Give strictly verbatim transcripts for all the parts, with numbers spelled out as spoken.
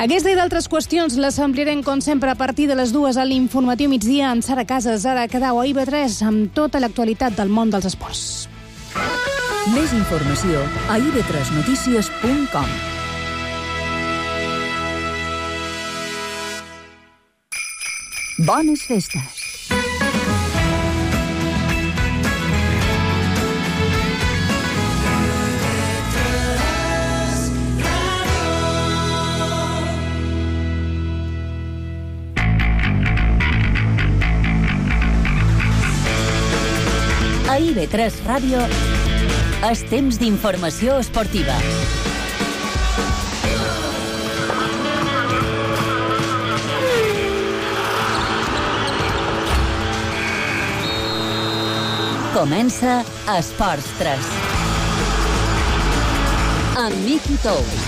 Aquesta i d'altres qüestions les ampliarem, com sempre, a partir de les dues a l'informatiu migdia amb Sara Casas, Ara Cadau a I V tres, amb tota l'actualitat del món dels esports. Més informació a i ve tres notícies punt com. Bones festes. A I ve tres Ràdio és temps d'informació esportiva. Comença Esports tres. Amb Miki Tous.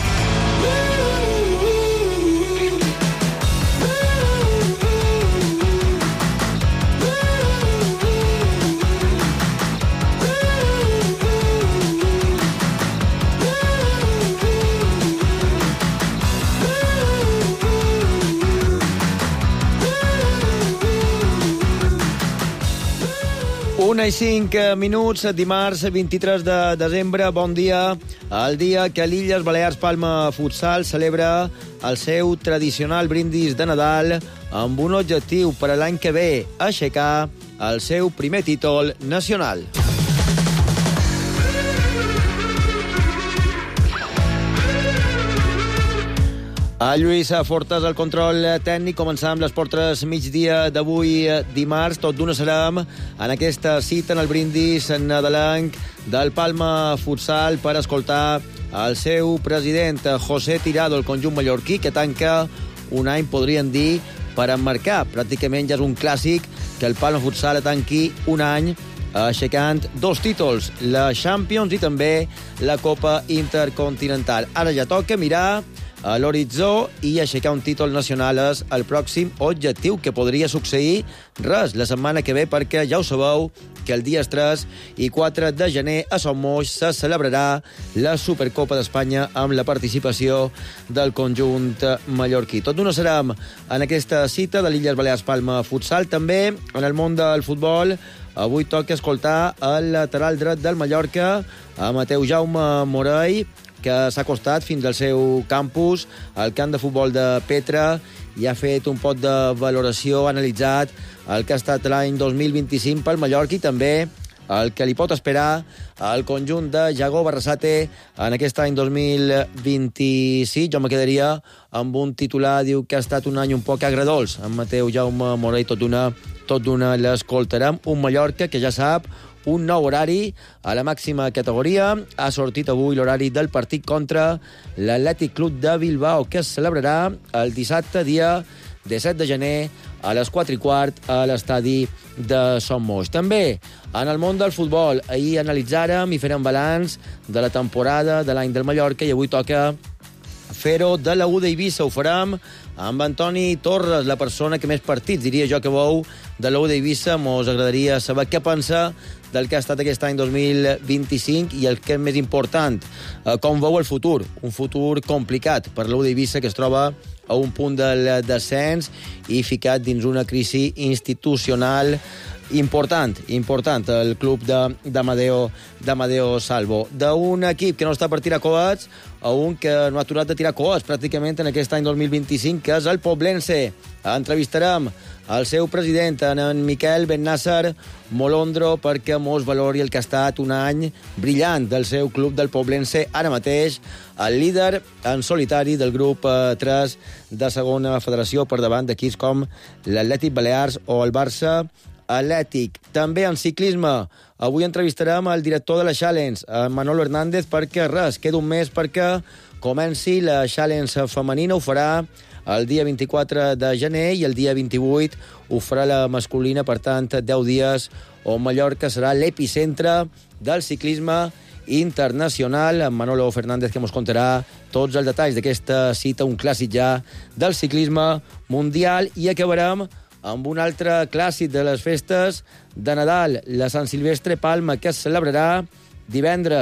Una i cinc minuts, dimarts vint-i-tres de desembre, bon dia. El dia que l'Illes Balears Palma Futsal celebra el seu tradicional brindis de Nadal amb un objectiu per a l'any que ve, aixecar el seu primer títol nacional. A Lluís Fortes, el control tècnic. Començam amb l'Esport tres migdia d'avui dimarts. Tot d'una serem en aquesta cita en el brindis nadalenc del Palma Futsal per escoltar el seu president, José Tirado, el conjunt mallorquí, que tanca un any, podríem dir, per emmarcar. Pràcticament ja és un clàssic que el Palma Futsal tanqui un any aixecant dos títols, la Champions i també la Copa Intercontinental. Ara ja toca mirar a l'horitzó i aixecar un títol nacional és el pròxim objectiu, que podria succeir res la setmana que ve, perquè ja ho sabeu que el dies tres i quatre de gener a Son Moix se celebrarà la Supercopa d'Espanya amb la participació del conjunt mallorquí. Tot d'una serem en aquesta cita de l'Illes Balears Palma Futsal. També en el món del futbol avui toca escoltar el lateral dret del Mallorca, a Mateu Jaume Morell, que s'ha acostat fins al seu campus, al camp de futbol de Petra, i ha fet un pot de valoració, ha analitzat el que ha estat l'any dos mil vint-i-cinc pel Mallorca i també el que li pot esperar al conjunt de Jagó Barrasate en aquest any dos mil vint-i-sis. Jo me quedaria amb un titular, diu que ha estat un any un poc agredolç. En Mateu Jaume Morell tot d'una tot d'una l'escoltarem. Un Mallorca que ja sap un nou horari a la màxima categoria. Ha sortit avui l'horari del partit contra l'Atlètic Club de Bilbao, que es celebrarà el dissabte, dia disset de gener, a les quatre i quart, a l'estadi de Son Moix. També en el món del futbol, ahir analitzàrem i fèrem balanç de la temporada de l'any del Mallorca i avui toca fer-ho de la U d'Eivissa. Ho farem amb Antoni Torres, la persona que més partits, diria jo, que veu de la U d'Eivissa. Mos agradaria saber què pensa del que ha estat aquest any dos mil vint-i-cinc i el que és més important, com veu el futur. Un futur complicat per la U d'Eivissa, que es troba a un punt del descens i ficat dins una crisi institucional important, important, el club d'Amadeo d'Amadeo Salvo. D'un equip que no està per tirar coets a un que no ha aturat de tirar coets pràcticament en aquest any dos mil vint-i-cinc, que és el Poblense. Entrevistarem el seu president, en Miquel Bennàsser Molondro, perquè mos valori el que ha estat un any brillant del seu club del Poblense, ara mateix el líder en solitari del grup tres de segona federació, per davant d'equips com l'Atlètic Balears o el Barça Atlètic. També en ciclisme, avui entrevistarem el director de la Challenge, Manolo Hernández, perquè res, queda un mes perquè comenci la Challenge femenina. Ho farà el dia vint-i-quatre de gener i el dia vint-i-vuit ho farà la masculina, per tant, deu dies on Mallorca serà l'epicentre del ciclisme internacional. En Manolo Fernández, que ens contarà tots els detalls d'aquesta cita, un clàssic ja del ciclisme mundial. I acabarem amb un altre clàssic de les festes de Nadal, la Sant Silvestre Palma, que es celebrarà divendres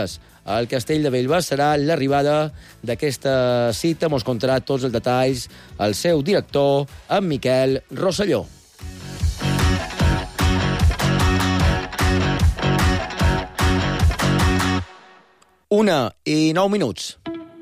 al Castell de Bellvís. Serà l'arribada d'aquesta cita. Mos contarà tots els detalls el seu director, en Miquel Rosselló. Una i nou minuts.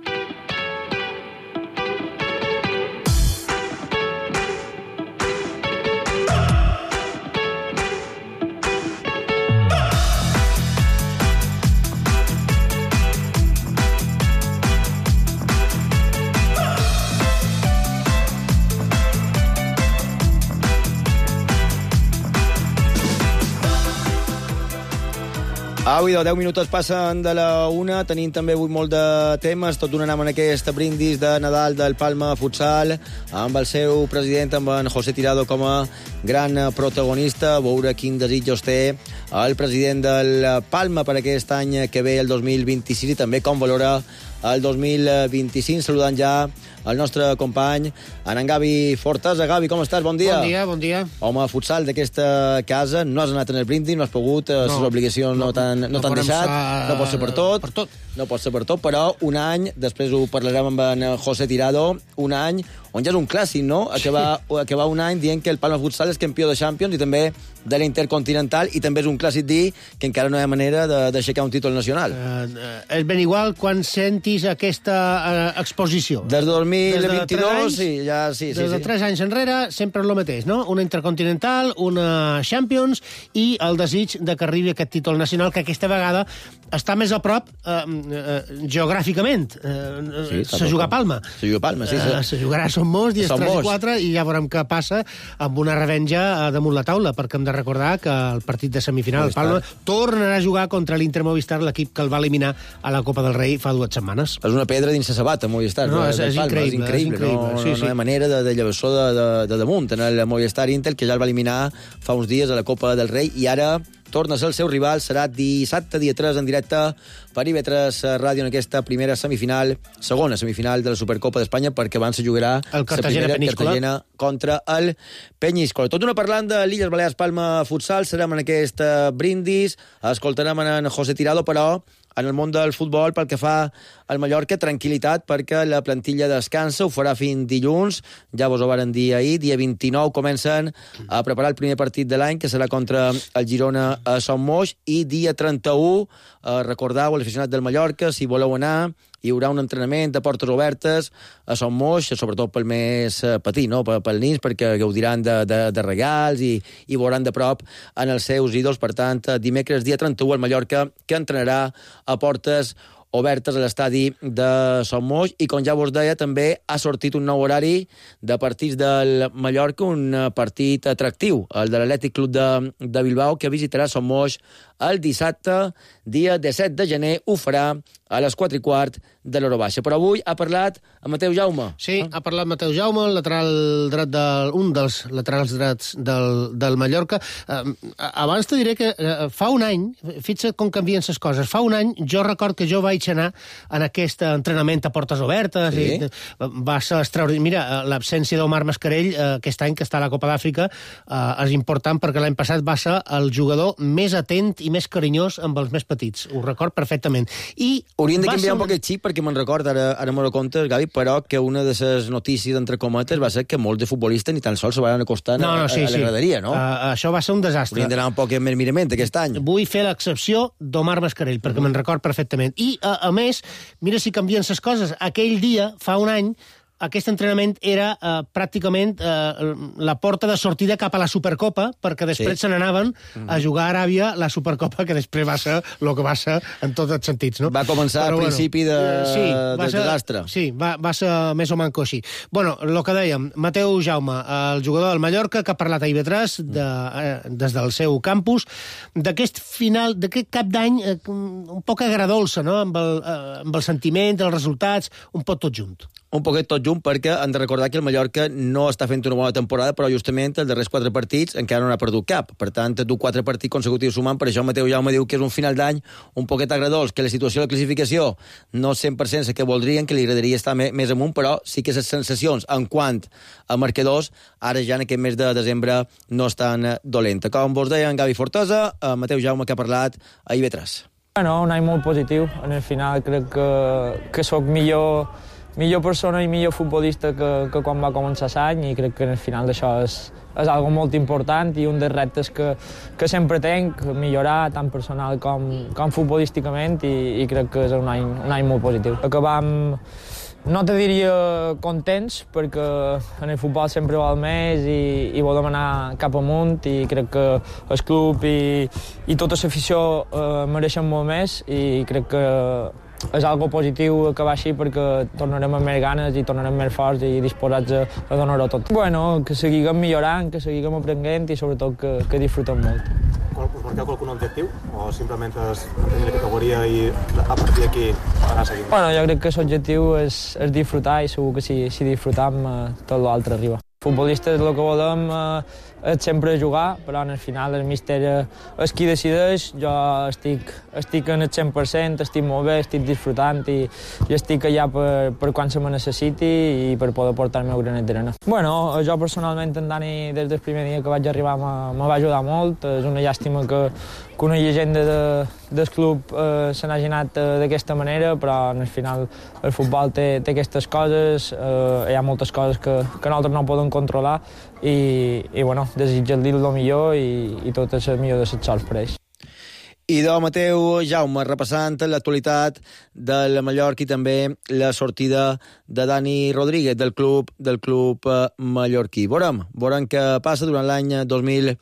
Avui, deu minuts passen de la una, tenim també avui molt de temes, tot donant amb aquest brindis de Nadal del Palma Futsal, amb el seu president, amb en José Tirado com a gran protagonista, a veure quin desitjos té el president del Palma per aquest any que ve, el dos mil vint-i-sis, i també com valora el dos mil vint-i-cinc, saludant ja el nostre company, en Gavi Fortesa. Gavi, com estàs? Bon dia. Bon dia, bon dia. Home, futsal d'aquesta casa, no has anat en el brindis, no has pogut, no, les obligacions no, no t'han no no deixat, sa... no pot ser per tot, per tot, no pot ser per tot, però un any, després ho parlarem amb en José Tirado, un any on ja és un clàssic, no? Acabar, sí. acabar un any dient que el Palma Futsal és campió de Champions i també de l'Intercontinental, i també és un clàssic dir que encara no hi ha manera d'aixecar un títol nacional. Uh, és ben igual quan sentis aquesta uh, exposició. Des de dos mil vint-i-dos, sí, ja, sí, sí. Des de sí. tres anys enrere, sempre el mateix, no? Una Intercontinental, una Champions, i el desig de que arribi aquest títol nacional, que aquesta vegada està més a prop uh, uh, geogràficament. Uh, sí, se juga a Palma. Se juga a Palma, sí. Uh, se jugarà a Som Mos, dies tres i quatre, i ja veurem què passa amb una revenja damunt la taula, perquè hem de recordar que el partit de semifinal del Palma tornarà a jugar contra l'Inter Movistar, l'equip que el va eliminar a la Copa del Rei fa dues setmanes. És una pedra dins la sabata, Movistar. No, és, és, increïble, és increïble. És increïble. No, sí, no, sí. no hi ha manera de, de llevar-s'ho de, de, de damunt en el Movistar Inter, que ja el va eliminar fa uns dies a la Copa del Rei, i ara torna a ser el seu rival. Serà dissabte, dia tres, en directe per I V tres Ràdio, en aquesta primera semifinal, segona semifinal de la Supercopa d'Espanya, perquè abans se jugarà el Cartagena, Cartagena contra el Penyíscola. Tot una parlant de l'Illes Balears Palma Futsal, serem en aquest brindis, escoltarem en José Tirado, però en el món del futbol, pel que fa al Mallorca, tranquil·litat, perquè la plantilla descansa, ho farà fins dilluns, ja vos ho varen dir ahir, dia vint-i-nou comencen a preparar el primer partit de l'any, que serà contra el Girona a Som Moix, i dia trenta-u, eh, recordeu, l'aficionat del Mallorca, si voleu anar, hi haurà un entrenament de portes obertes a Som Moix, sobretot pel més petit, no? pel nins, perquè gaudiran de, de, de regals i, i veuran de prop en els seus ídols. Per tant, dimecres, dia trenta-u, el Mallorca, que entrenarà a portes obertes a l'estadi de Som Moix, i com ja vos deia, també ha sortit un nou horari de partits del Mallorca, un partit atractiu, el de l'Atlètic Club de, de Bilbao, que visitarà Som Moix el dissabte, dia disset de gener, ho farà a les quatre i quart de l'hora baixa. Però avui ha parlat amb Mateu Jaume. Sí, ah. ha parlat Mateu Jaume, el lateral dret del, un dels laterals drets del, del Mallorca. Uh, abans te diré que uh, fa un any, fixa't com canvien les coses, fa un any jo record que jo vaig anar en aquest entrenament a portes obertes, sí. i va ser extraordinari. Mira, l'absència d'Omar Mascarell uh, aquest any que està a la Copa d'Àfrica uh, és important, perquè l'any passat va ser el jugador més atent i més carinyós amb els més petits. Ho record perfectament. I hauríem de canviar un poc el xip, perquè me'n record, ara, ara m'ho comptes, Gavi, però que una de les notícies, entre cometes, va ser que molts de futbolistes ni tan sols se van acostar no, no, sí, a, a la sí. graderia, no? Uh, això va ser un desastre. Hauríem d'anar un poc més mirament aquest any. Vull fer l'excepció d'Omar Mascarell, perquè uh -huh. me'n record perfectament. I, a, a més, mira si canvien les coses. Aquell dia, fa un any, aquest entrenament era eh, pràcticament eh, la porta de sortida cap a la Supercopa, perquè després sí. se n'anaven a jugar a Aràbia la Supercopa, que després va ser el que va ser en tots els sentits. No? Va començar Però, al principi bueno, de, sí, de ser, desastre. Sí, va, va ser més o manco així. Bueno, el que dèiem, Mateu Jaume, el jugador del Mallorca, que ha parlat a I V tres de, eh, des del seu campus, d'aquest final, d'aquest cap d'any eh, un poc agradolça, no? amb, el, eh, amb el sentiment, els resultats, un poc tot junt. Un poquet tot junt, perquè han de recordar que el Mallorca no està fent una bona temporada, però justament els darrers quatre partits encara no n'ha perdut cap. Per tant, du quatre partits consecutius sumant, per això Mateu Jaume diu que és un final d'any un poquet agradós, que la situació de la classificació no cent per cent la que voldrien, que li agradaria estar més amunt, però sí que les sensacions en quant a marcadors, ara ja en aquest mes de desembre no estan dolentes. Com vos deia en Gavi Fortesa, Mateu Jaume, que ha parlat a I V tres. Bueno, un any molt positiu. En el final crec que, que sóc millor, millor persona i millor futbolista que, que quan va començar l'any, i crec que en el final d'això és, és algo molt important i un dels reptes que, que sempre tenc, millorar tant personal com, com futbolísticament, i, i crec que és un any, un any molt positiu. Acabam, no te diria contents, perquè en el futbol sempre val més i, i volem anar cap amunt, i crec que el club i, i tota l'afició eh, mereixen molt més, i crec que és algo positiu acabar així, perquè tornarem amb més ganes i tornarem més forts i disposats a, a donar-ho tot. Bueno, que seguiguem millorant, que seguiguem aprenent i sobretot que, que disfrutem molt. Us marqueu qualcun objectiu o simplement és mantenir la categoria i a partir d'aquí anar seguint? Bueno, jo crec que l'objectiu és, és disfrutar, i segur que si, si disfrutam eh, tot l'altre arriba. Futbolistes el que volem eh, és sempre jugar, però en el final el míster és qui decideix. Jo estic, estic en el cent per cent, estic molt bé, estic disfrutant i, i estic allà per, per quan se me necessiti i per poder portar el meu granet d'arena. Bueno, jo personalment en Dani des del primer dia que vaig arribar me va ajudar molt. És una llàstima que, que una llegenda de, del club eh, se n'hagi anat eh, d'aquesta manera, però en el final el futbol té, té aquestes coses, eh, hi ha moltes coses que, que nosaltres no podem controlar, i, i bueno, desitjar-li el millor i, i tot el millor de les sorts per ells. I de Mateu Jaume, repassant l'actualitat del Mallorca i també la sortida de Dani Rodríguez del club del club mallorquí. Veurem, veurem què passa durant l'any dos mil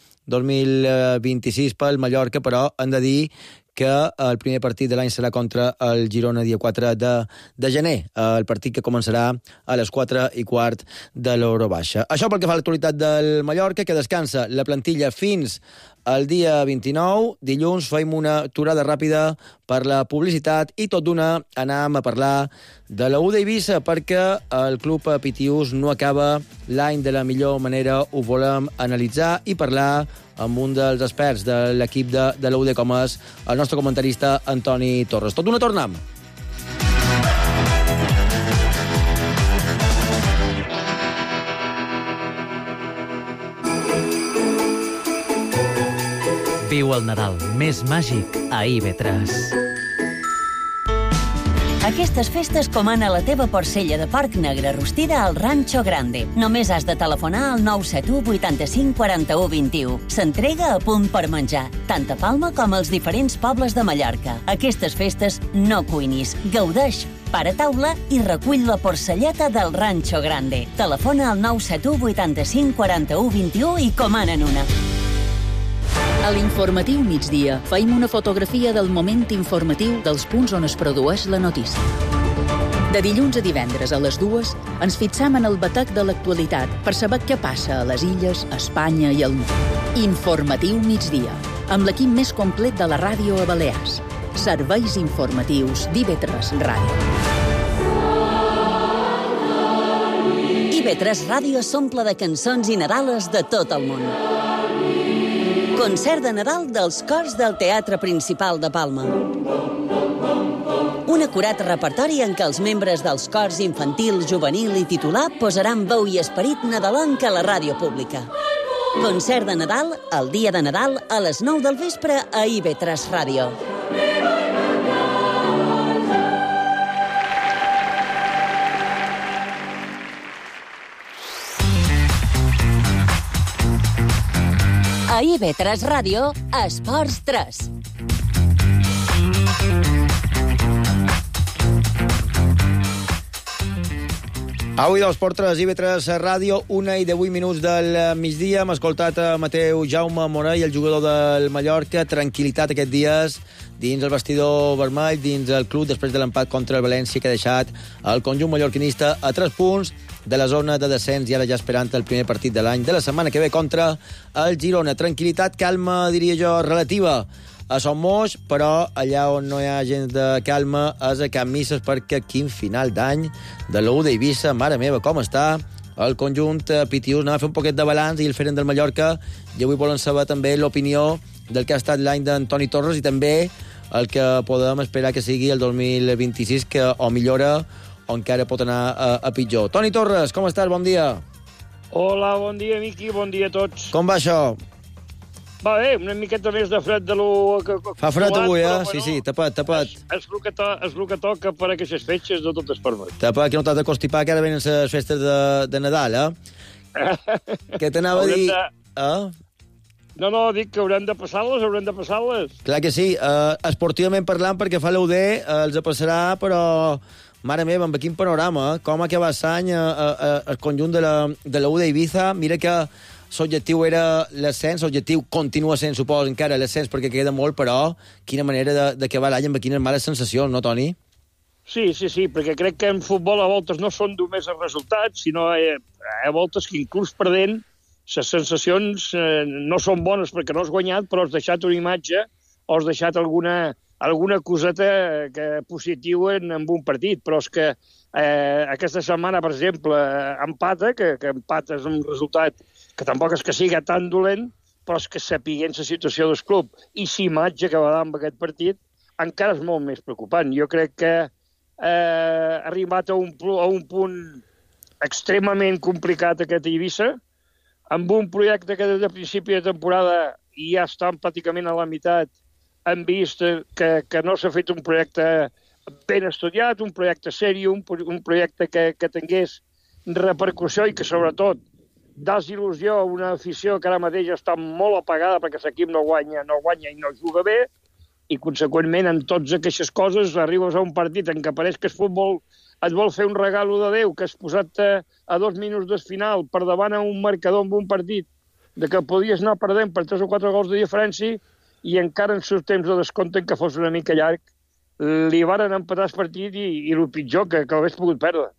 vint-i-sis pel Mallorca, però hem de dir que el primer partit de l'any serà contra el Girona dia quatre de, de gener, el partit que començarà a les quatre i quart de l'hora baixa. Això pel que fa a l'actualitat del Mallorca, que descansa la plantilla fins el dia vint-i-nou. Dilluns feim una aturada ràpida per la publicitat i tot d'una anam a parlar de la U d'Eivissa, perquè el club Pitiús no acaba l'any de la millor manera. Ho volem analitzar i parlar amb un dels experts de l'equip de, de la U D, com és el nostre comentarista Antoni Torres. Tot d'una tornem. Viu el Nadal més màgic a I V tres. Aquestes festes comana la teva porcella de porc negre rostida al Rancho Grande. Només has de telefonar al nou set u vuitanta-cinc quaranta-u vint-i-u. S'entrega a punt per menjar, tant a Palma com als diferents pobles de Mallorca. Aquestes festes no cuinis, gaudeix, para taula i recull la porcelleta del Rancho Grande. Telefona al nou set u vuitanta-cinc quaranta-u vint-i-u i comanen una. A l'informatiu migdia feim una fotografia del moment informatiu dels punts on es produeix la notícia. De dilluns a divendres a les dues ens fixam en el batec de l'actualitat per saber què passa a les illes, a Espanya i al món. Informatiu migdia, amb l'equip més complet de la ràdio a Balears. Serveis informatius d'I V tres Ràdio. I V tres Ràdio s'omple de cançons i nadales de tot el món. Concert de Nadal dels cors del Teatre Principal de Palma. Un acurat repertori en què els membres dels cors infantil, juvenil i titular posaran veu i esperit nadalenc a la ràdio pública. Concert de Nadal, el dia de Nadal, a les nou del vespre a I V tres Ràdio. A I V tres Ràdio, Esports tres. Avui dels Portres, I V tres Ràdio, una i divuit minuts del migdia. Hem escoltat a Mateu Jaume Morell, el jugador del Mallorca. Tranquil·litat aquests dies dins el vestidor vermell, dins el club, després de l'empat contra el València, que ha deixat el conjunt mallorquinista a tres punts de la zona de descens i ara ja esperant el primer partit de l'any de la setmana que ve contra el Girona. Tranquil·litat, calma, diria jo, relativa a Son Moix, però allà on no hi ha gens de calma és a Can Misses, perquè quin final d'any de l'U d'Eivissa, mare meva, com està el conjunt Pitiús. Anem a fer un poquet de balanç i el feren del Mallorca, i avui volen saber també l'opinió del que ha estat l'any d'Antoni Torres i també el que podem esperar que sigui el dos mil vint-i-sis, que o millora o encara pot anar a, a pitjor. Toni Torres, com estàs? Bon dia. Hola, bon dia, Miqui, bon dia a tots. Com va això? Va bé, una miqueta més de fred de lo... Que, Fa fred avui, eh? però, Sí, sí, tapat, tapat. És, és, el que to, és el que toca per a aquestes fetges de totes formes. Tapat, que no t'has de constipar, que ara venen les festes de, de Nadal, eh? Què t'anava a dir? De... Eh? No, no, dic que haurem de passar-les, haurem de passar-les. Clar que sí. Uh, esportivament parlant, perquè fa l'U D, uh, els passarà, però... Mare meva, amb quin panorama, eh? Com ha acabat l'any uh, uh, el conjunt de la, de la U D Ibiza. Mira que l'objectiu era l'ascens, l'objectiu continua sent, suposo, encara l'ascens, perquè queda molt, però quina manera d'acabar l'any amb quines males sensacions, no, Toni? Sí, sí, sí, perquè crec que en futbol a voltes no són només els resultats, sinó a, a voltes que inclús perdent les sensacions eh, no són bones perquè no has guanyat, però has deixat una imatge o has deixat alguna, alguna coseta que positiva en, en un partit. Però és que eh, aquesta setmana, per exemple, empata, que, que empata és un resultat que tampoc és que sigui tan dolent, però és que sapiguent la situació del club i la imatge que va dar amb aquest partit, encara és molt més preocupant. Jo crec que eh, ha arribat a un, a un punt extremament complicat aquest Eivissa, amb un projecte que des de principi de temporada i ja estan pràcticament a la meitat, hem vist que, que no s'ha fet un projecte ben estudiat, un projecte seri, un, un projecte que, que tingués repercussió i que, sobretot, das il·lusió a una afició que ara mateix està molt apagada perquè l'equip no guanya, no guanya i no juga bé, i, conseqüentment, en totes aquestes coses arribes a un partit en què pareix que el futbol et vol fer un regalo de Déu, que has posat a, a dos minuts del final per davant a un marcador amb un partit, de que podies anar perdent per tres o quatre gols de diferència, i encara en els temps de descompte, que fos una mica llarg, li varen empatar el partit i, i el pitjor, que, que l'hagués pogut perdre.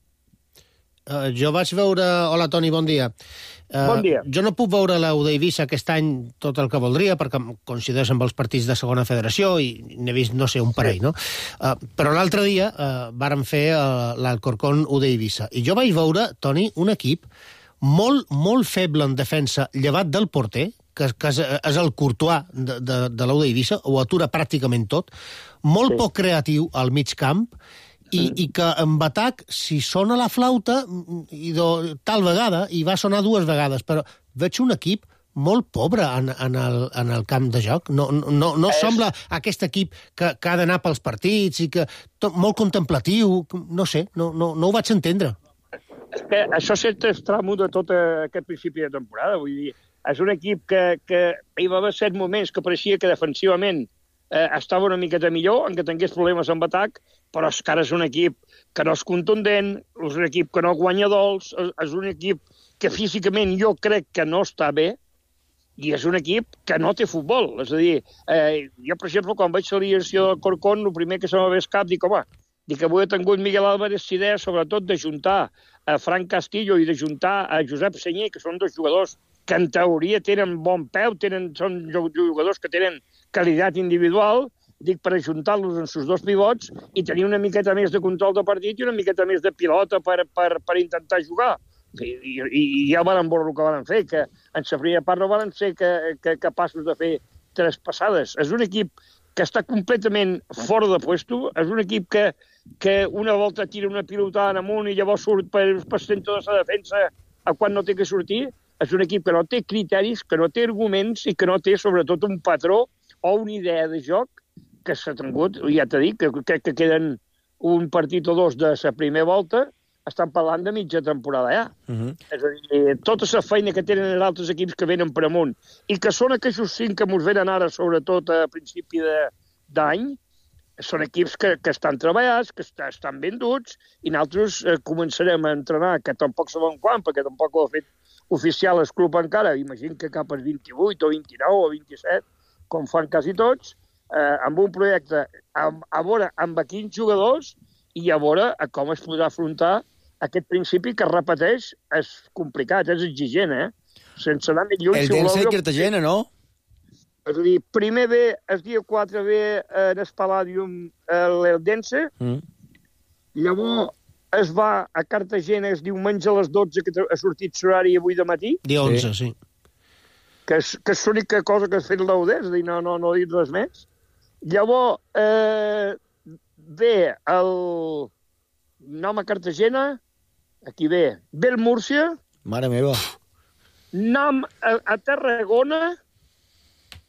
Uh, jo vaig veure... Hola, Toni, bon dia. Uh, bon dia. Jo no puc veure la U D Eivissa aquest any tot el que voldria, perquè coincideix amb els partits de segona federació i n'he vist, no sé, un parell, no? Uh, però l'altre dia uh, vàrem fer uh, l'Alcorcón U D Eivissa. I jo vaig veure, Toni, un equip molt, molt feble en defensa, llevat del porter, que, que és, és el Courtois de, de, de la U D Eivissa, ho atura pràcticament tot, molt sí. poc creatiu al mig camp, I, mm. i que amb atac, si sona la flauta, i do, tal vegada, i va sonar dues vegades, però veig un equip molt pobre en, en, el, en el camp de joc. No, no, no es... sembla aquest equip que, que ha d'anar pels partits i que tot, molt contemplatiu, no sé, no, no, no ho vaig entendre. És que això sempre és tramo de tot aquest principi de temporada, vull dir, és un equip que, que hi va haver set moments que pareixia que defensivament eh, estava una miqueta millor, en què tingués problemes amb atac, però és que ara és un equip que no és contundent, és un equip que no guanya dols, és un equip que físicament jo crec que no està bé, i és un equip que no té futbol. És a dir, eh, jo, per exemple, quan vaig a l'aliació del Corcón, el primer que se m'ha vist cap, dic, home, dic, avui he tingut Miguel Álvarez idea, sobretot, de juntar a Frank Castillo i de juntar a Josep Senyer, que són dos jugadors que en teoria tenen bon peu, tenen, són jugadors que tenen qualitat individual, dic, per ajuntar-los en els dos pivots i tenir una miqueta més de control de partit i una miqueta més de pilota per, per, per intentar jugar. I, i, i ja van veure el que van fer, que en la primera part no van ser que, que, capaços de fer tres passades. És un equip que està completament fora de puesto, és un equip que, que una volta tira una pilota en amunt i llavors surt per, per centre de la defensa a quan no té que sortir. És un equip que no té criteris, que no té arguments i que no té, sobretot, un patró o una idea de joc que s'ha tingut, ja t'he dit, que crec que queden un partit o dos de la primera volta, estan parlant de mitja temporada ja. Uh -huh. És a dir, tota la feina que tenen els altres equips que venen per amunt i que són aquells cinc que ens venen ara, sobretot a principi d'any, són equips que, que estan treballats, que està, estan ben duts, i nosaltres eh, començarem a entrenar, que tampoc sabem quan, perquè tampoc ho ha fet oficial el club encara, imagino que cap al vint-i-vuit o vint-i-nou o vint-i-set, com fan quasi tots, eh, amb un projecte amb, a veure amb quins jugadors i a veure a com es podrà afrontar aquest principi que, repeteix, és complicat, és exigent, eh? Sense anar més lluny... El Dense i Cartagena, no? És a dir, primer ve, el dia quatre ve en el Palladium el Dense, mm. llavors es va a Cartagena, es diumenge a les dotze, que ha sortit l'horari avui de matí. Dia onze, sí. Que és, que és l'única cosa que has fet l'U D, és a dir, no, no, no he dit res més. Llavors, eh, ve el nom a Cartagena, aquí ve, ve el Múrcia. Mare meva. Nom a, a Tarragona,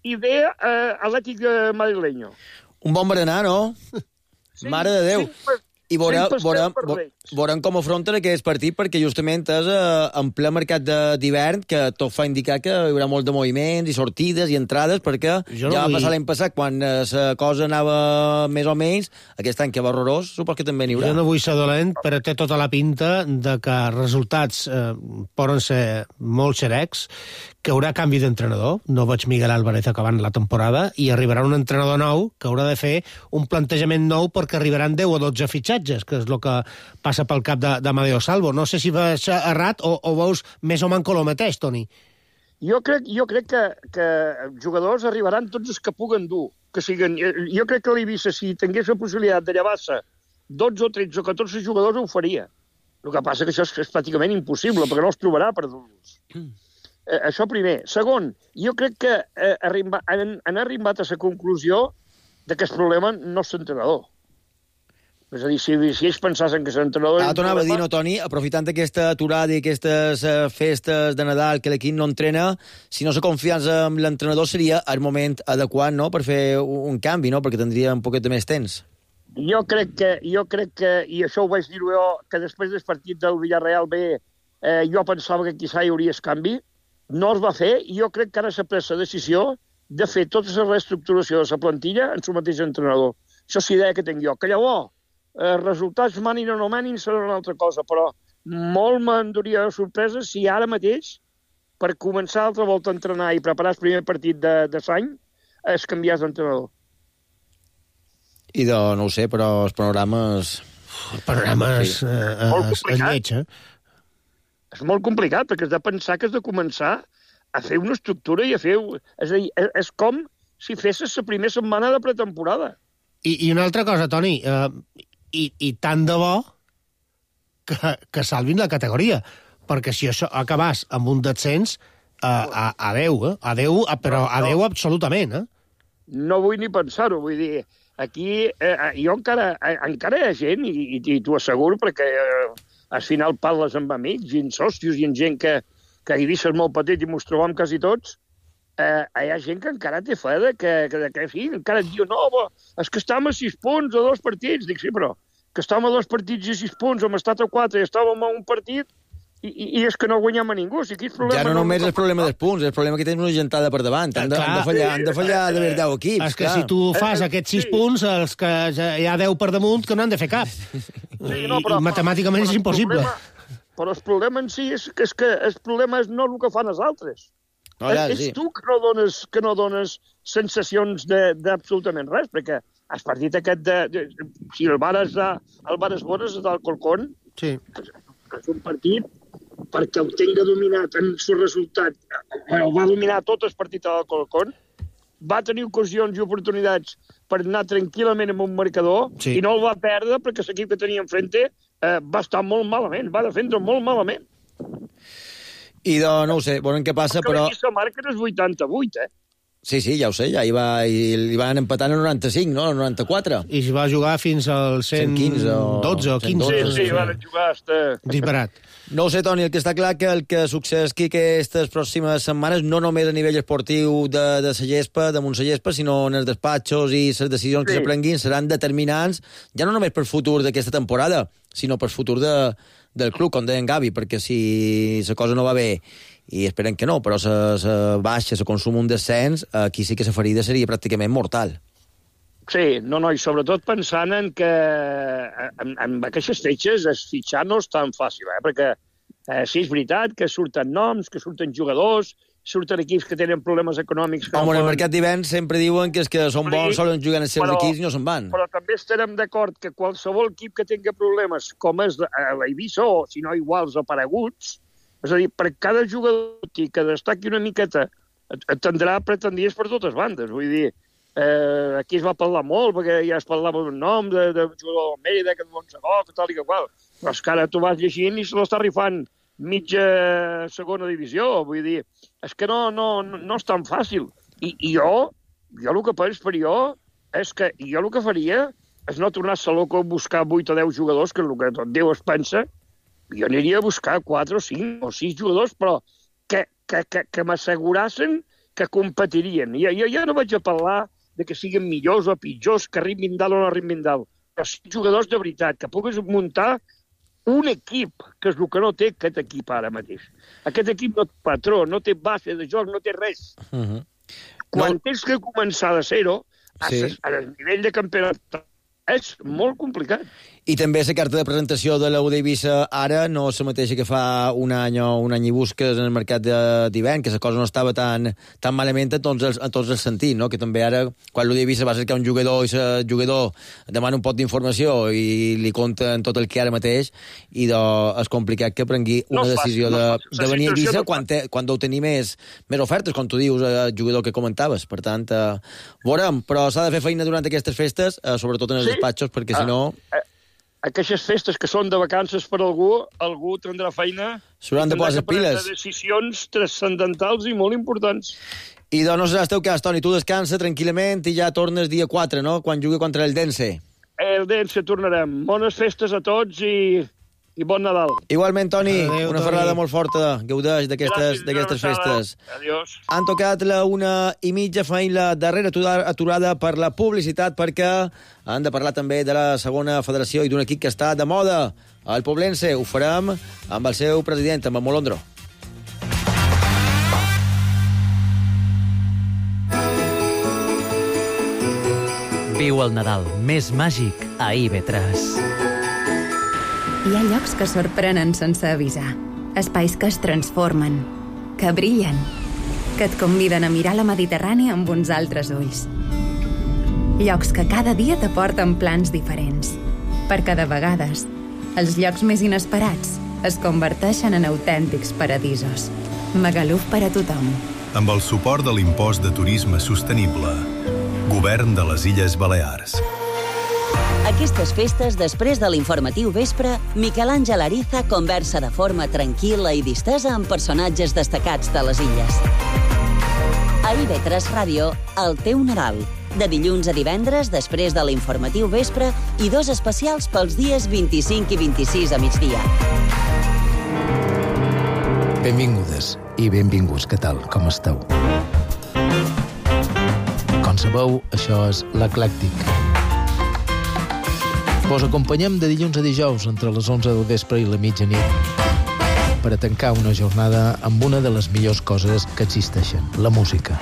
i ve uh, Atlètic madrileño. Un bon berenar, no? Sí, Mare de Déu. Sí, I veurem, pastel veurem, per ve- Reis. veurem com afronten aquest partit, perquè justament és eh, en ple mercat de- d'hivern, que tot fa indicar que hi haurà molt de moviments i sortides i entrades, perquè Jo no ja va vull- passar l'any passat, quan eh, la cosa anava més o menys, aquest any que va horrorós, supos que també n'hi haurà. Jo no vull ser dolent, però té tota la pinta de que resultats eh, poden ser molt xerecs, que haurà canvi d'entrenador. No veig Miguel Álvarez acabant la temporada i arribarà un entrenador nou que haurà de fer un plantejament nou perquè arribaran deu o dotze fitxatges, que és el que passa pel cap de, de Amadeo Salvo. No sé si veus errat o, o veus més o manco el mateix, Toni. Jo crec, jo crec que, que jugadors arribaran tots els que puguen dur. Que siguen, jo crec que l'Eivissa, si tingués la possibilitat de llevar-se dotze o tretze o catorze jugadors, ho faria. El que passa que això és, és pràcticament impossible, perquè no els trobarà per dur-los. Eh, això primer. Segon, jo crec que eh, arrimba, han, han arribat a la conclusió de que el problema no és l'entrenador. És a dir, si, si ells pensassin que l'entrenador... Ah, t'anava a dir, no, Toni, aprofitant aquesta aturada i aquestes uh, festes de Nadal que l'equip no entrena, si no la confiança amb l'entrenador seria el moment adequat, no?, per fer un, un canvi, no?, perquè tindria un poquet de més temps. Jo crec que, jo crec que, i això ho vaig dir jo, que després del partit del Villarreal B, eh, jo pensava que quizà hi hauria el canvi, no es va fer, i jo crec que ara s'ha pres la decisió de fer tota la reestructuració de la plantilla en el mateix entrenador. Això és la idea que tinc jo. Que llavors, eh, resultats manin o no manin serà una altra cosa, però molt m'enduria de sorpresa si ara mateix, per començar altra volta a entrenar i preparar el primer partit de, de l'any, es canviés d'entrenador. I de, no ho sé, però els panorames... El panorama és, Sí. eh, eh, Molt és, és complicat. lleig, eh? És molt complicat, perquè has de pensar que has de començar a fer una estructura i a fer... És a dir, és com si fessis la primera setmana de pretemporada. I, I una altra cosa, Toni, eh, i, i tant de bo que, que salvin la categoria, perquè si això acabàs amb un descens, eh, a, adeu, eh? Adeu, però adeu absolutament, eh? No vull ni pensar-ho, vull dir, aquí eh, jo encara, eh, encara hi ha gent, i, i, i t'ho asseguro, perquè eh, al final parles amb amics i amb sòcios i amb gent que, que a Eivissa és molt petit i mos trobam quasi tots, eh, hi ha gent que encara té fe de que, que, de que sí, encara et diu, no, bo, és que estàvem a sis punts a dos partits. Dic, sí, però que estàvem a dos partits i a sis punts, hem estat a quatre i estàvem a un partit i, i, i és que no guanyem a ningú. O sigui, el problema Ja no només no, és el problema dels punts, és el problema que tens una gentada per davant. Han de, han de fallar, han de fallar de haver deu equips. És que clar. si tu fas aquests sis Sí. punts, els que ja hi ha deu per damunt, que no han de fer cap. Sí, no, però- I matemàticament però és el impossible. Problema, però el problema en si és que, és que el problema és no el que fan els altres. No, ja, és sí. tu que no dones, que no dones sensacions de- d'absolutament res, perquè has partit aquest de... de si el Vares, el Vares Bones del Colcón, Sí. és un partit perquè ho tinga dominat en el resultat, el va dominar tot el partit del Colcón, va tenir ocasions i oportunitats per anar tranquil·lament amb un marcador Sí. i no el va perdre perquè l'equip que tenia enfrente eh, va estar molt malament, va defendre molt malament. I de, no ho sé, veurem què passa, Perquè però... la llista marca és vuitanta-vuit, eh? Sí, sí, ja ho sé, ja hi, va, i li van empatant al noranta-cinc, no? Al noranta-quatre. I es va jugar fins al cent quinze o- dotze o quinze. Sí, Doncs, sí, sí. van jugar hasta... Disparat. No ho sé, Toni, el que està clar que el que succeeix aquí aquestes pròximes setmanes, no només a nivell esportiu de, de la gespa, damunt la gespa, sinó en els despatxos i les decisions que Sí. se prenguin seran determinants, ja no només per futur d'aquesta temporada, sinó per futur de, del club, com deia en Gavi, perquè si la cosa no va bé, i esperem que no, però la, la baixa, la consum un descens, aquí sí que la ferida seria pràcticament mortal. Sí, no, no, i sobretot pensant en que en, en aquestes fetges es fitxar no és tan fàcil, eh? Perquè eh, sí, és veritat que surten noms, que surten jugadors, surten equips que tenen problemes econòmics. Que Home, no en el poden- mercat d'hivern sempre diuen que els que són Sí, bons solen jugar en els seus però- equips i no se'n van. Però també estarem d'acord que qualsevol equip que tingui problemes, com és la- la Eivissa, o si no iguals o pareguts, és a dir, per cada jugador que destaqui una miqueta, et- et tindrà pretendients per totes bandes. Vull dir, eh, aquí es va parlar molt, perquè ja es parlava d'un nom de, de jugador del Mérida, que de Montsegó, que tal i que qual. Però és que ara tu vas llegint i se l'està rifant mitja segona divisió. Vull dir, és que no, no, no, no és tan fàcil. I, i jo, jo el que penso per jo és que jo el que faria és no tornar a loco a buscar vuit o deu jugadors, que és el que tot Déu es pensa. Jo aniria a buscar quatre o cinc o sis jugadors, però que, que, que, que m'assegurassen que competirien. Jo, jo, jo no vaig a parlar de que siguin millors o pitjors, que arribin dalt o no arribin dalt. Però sí jugadors de veritat, que puguis muntar un equip, que és el que no té aquest equip ara mateix. Aquest equip no té patró, no té base de joc, no té res. Uh-huh. Quan No. tens que començar de zero, Sí. a, a nivell de campionat, és molt complicat. I també la carta de presentació de l'U D Eivissa ara no és la mateixa que fa un any o un any i busques en el mercat d'hivern, que la cosa no estava tan, tan malament en tots els, en tots els sentits, no? Que també ara, quan l'U D Eivissa va cercar un jugador i el jugador demana un pot d'informació i li conten tot el que ara mateix, i de, és complicat que prengui una No és decisió fàcil, no de, és fàcil. de venir a La situació Eivissa no quan, te, quan deu tenir més, més ofertes, com tu dius, el jugador que comentaves. Per tant, eh, veurem, però s'ha de fer feina durant aquestes festes, eh, sobretot en els Sí. despatxos, perquè si no... Ah, eh, Aquestes festes que són de vacances per algú, algú tindrà feina... S'hauran de i tindrà posar que prendre piles. decisions transcendentals i molt importants. I doncs no serà el teu cas, Toni. Tu descansa tranquil·lament i ja tornes dia quatre, no?, quan jugui contra el Dense. El Dense tornarem. Bones festes a tots i, i bon Nadal. Igualment, Toni, Adéu, una Toni. ferrada molt forta. Gaudeix d'aquestes Gràcies, d'aquestes una abraçada. festes. Adiós. Han tocat la una i mitja, feim la darrera atura- aturada per la publicitat, perquè han de parlar també de la segona federació i d'un equip que està de moda, el Poblense. Ho farem amb el seu president, amb el Molondro. Viu el Nadal més màgic a I V tres. Hi ha llocs que sorprenen sense avisar. Espais que es transformen, que brillen, que et conviden a mirar la Mediterrània amb uns altres ulls. Llocs que cada dia t'aporten plans diferents. Perquè de vegades, els llocs més inesperats es converteixen en autèntics paradisos. Magaluf per a tothom. Amb el suport de l'impost de turisme sostenible. Govern de les Illes Balears. Aquestes festes, després de l'informatiu vespre, Miquel Àngel Ariza conversa de forma tranquil·la i distesa amb personatges destacats de les illes. A I V tres Ràdio, el teu Nadal. De dilluns a divendres, després de l'informatiu vespre, i dos especials pels dies vint-i-cinc i vint-i-sis a migdia. Benvingudes i benvinguts, què tal, com esteu? Com sabeu, això és l'Eclèctic. Vos acompanyem de dilluns a dijous entre les onze del vespre i la mitjanit per a tancar una jornada amb una de les millors coses que existeixen, la música.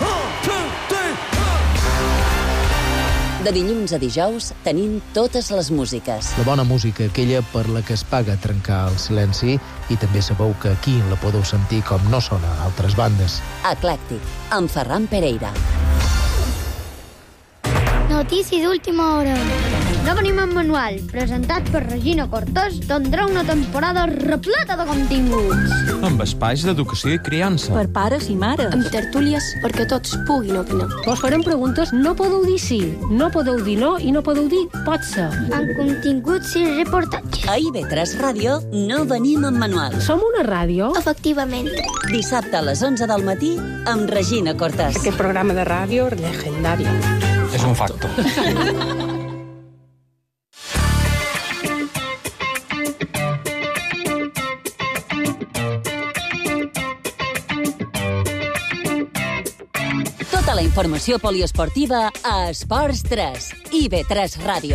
De dilluns a dijous tenim totes les músiques. La bona música, aquella per la que es paga trencar el silenci, i també sabeu que aquí la podeu sentir com no sona a altres bandes. Eclèctic, amb Ferran Pereira. Notícies d'última hora. No venim en manual, presentat per Regina Cortès, tindrà una temporada repleta de continguts. Amb espais d'educació i criança. Per pares i mares. Amb tertúlies perquè tots puguin opinar. Vos farem preguntes, no podeu dir sí, no podeu dir no i no podeu dir pot ser. Amb continguts i reportatges. A I V tres Ràdio no venim en manual. Som una ràdio? Efectivament. Dissabte a les onze del matí amb Regina Cortès. Aquest programa de ràdio legendari. És un facto. Tota la informació poliesportiva a Esports tres, I V tres Ràdio.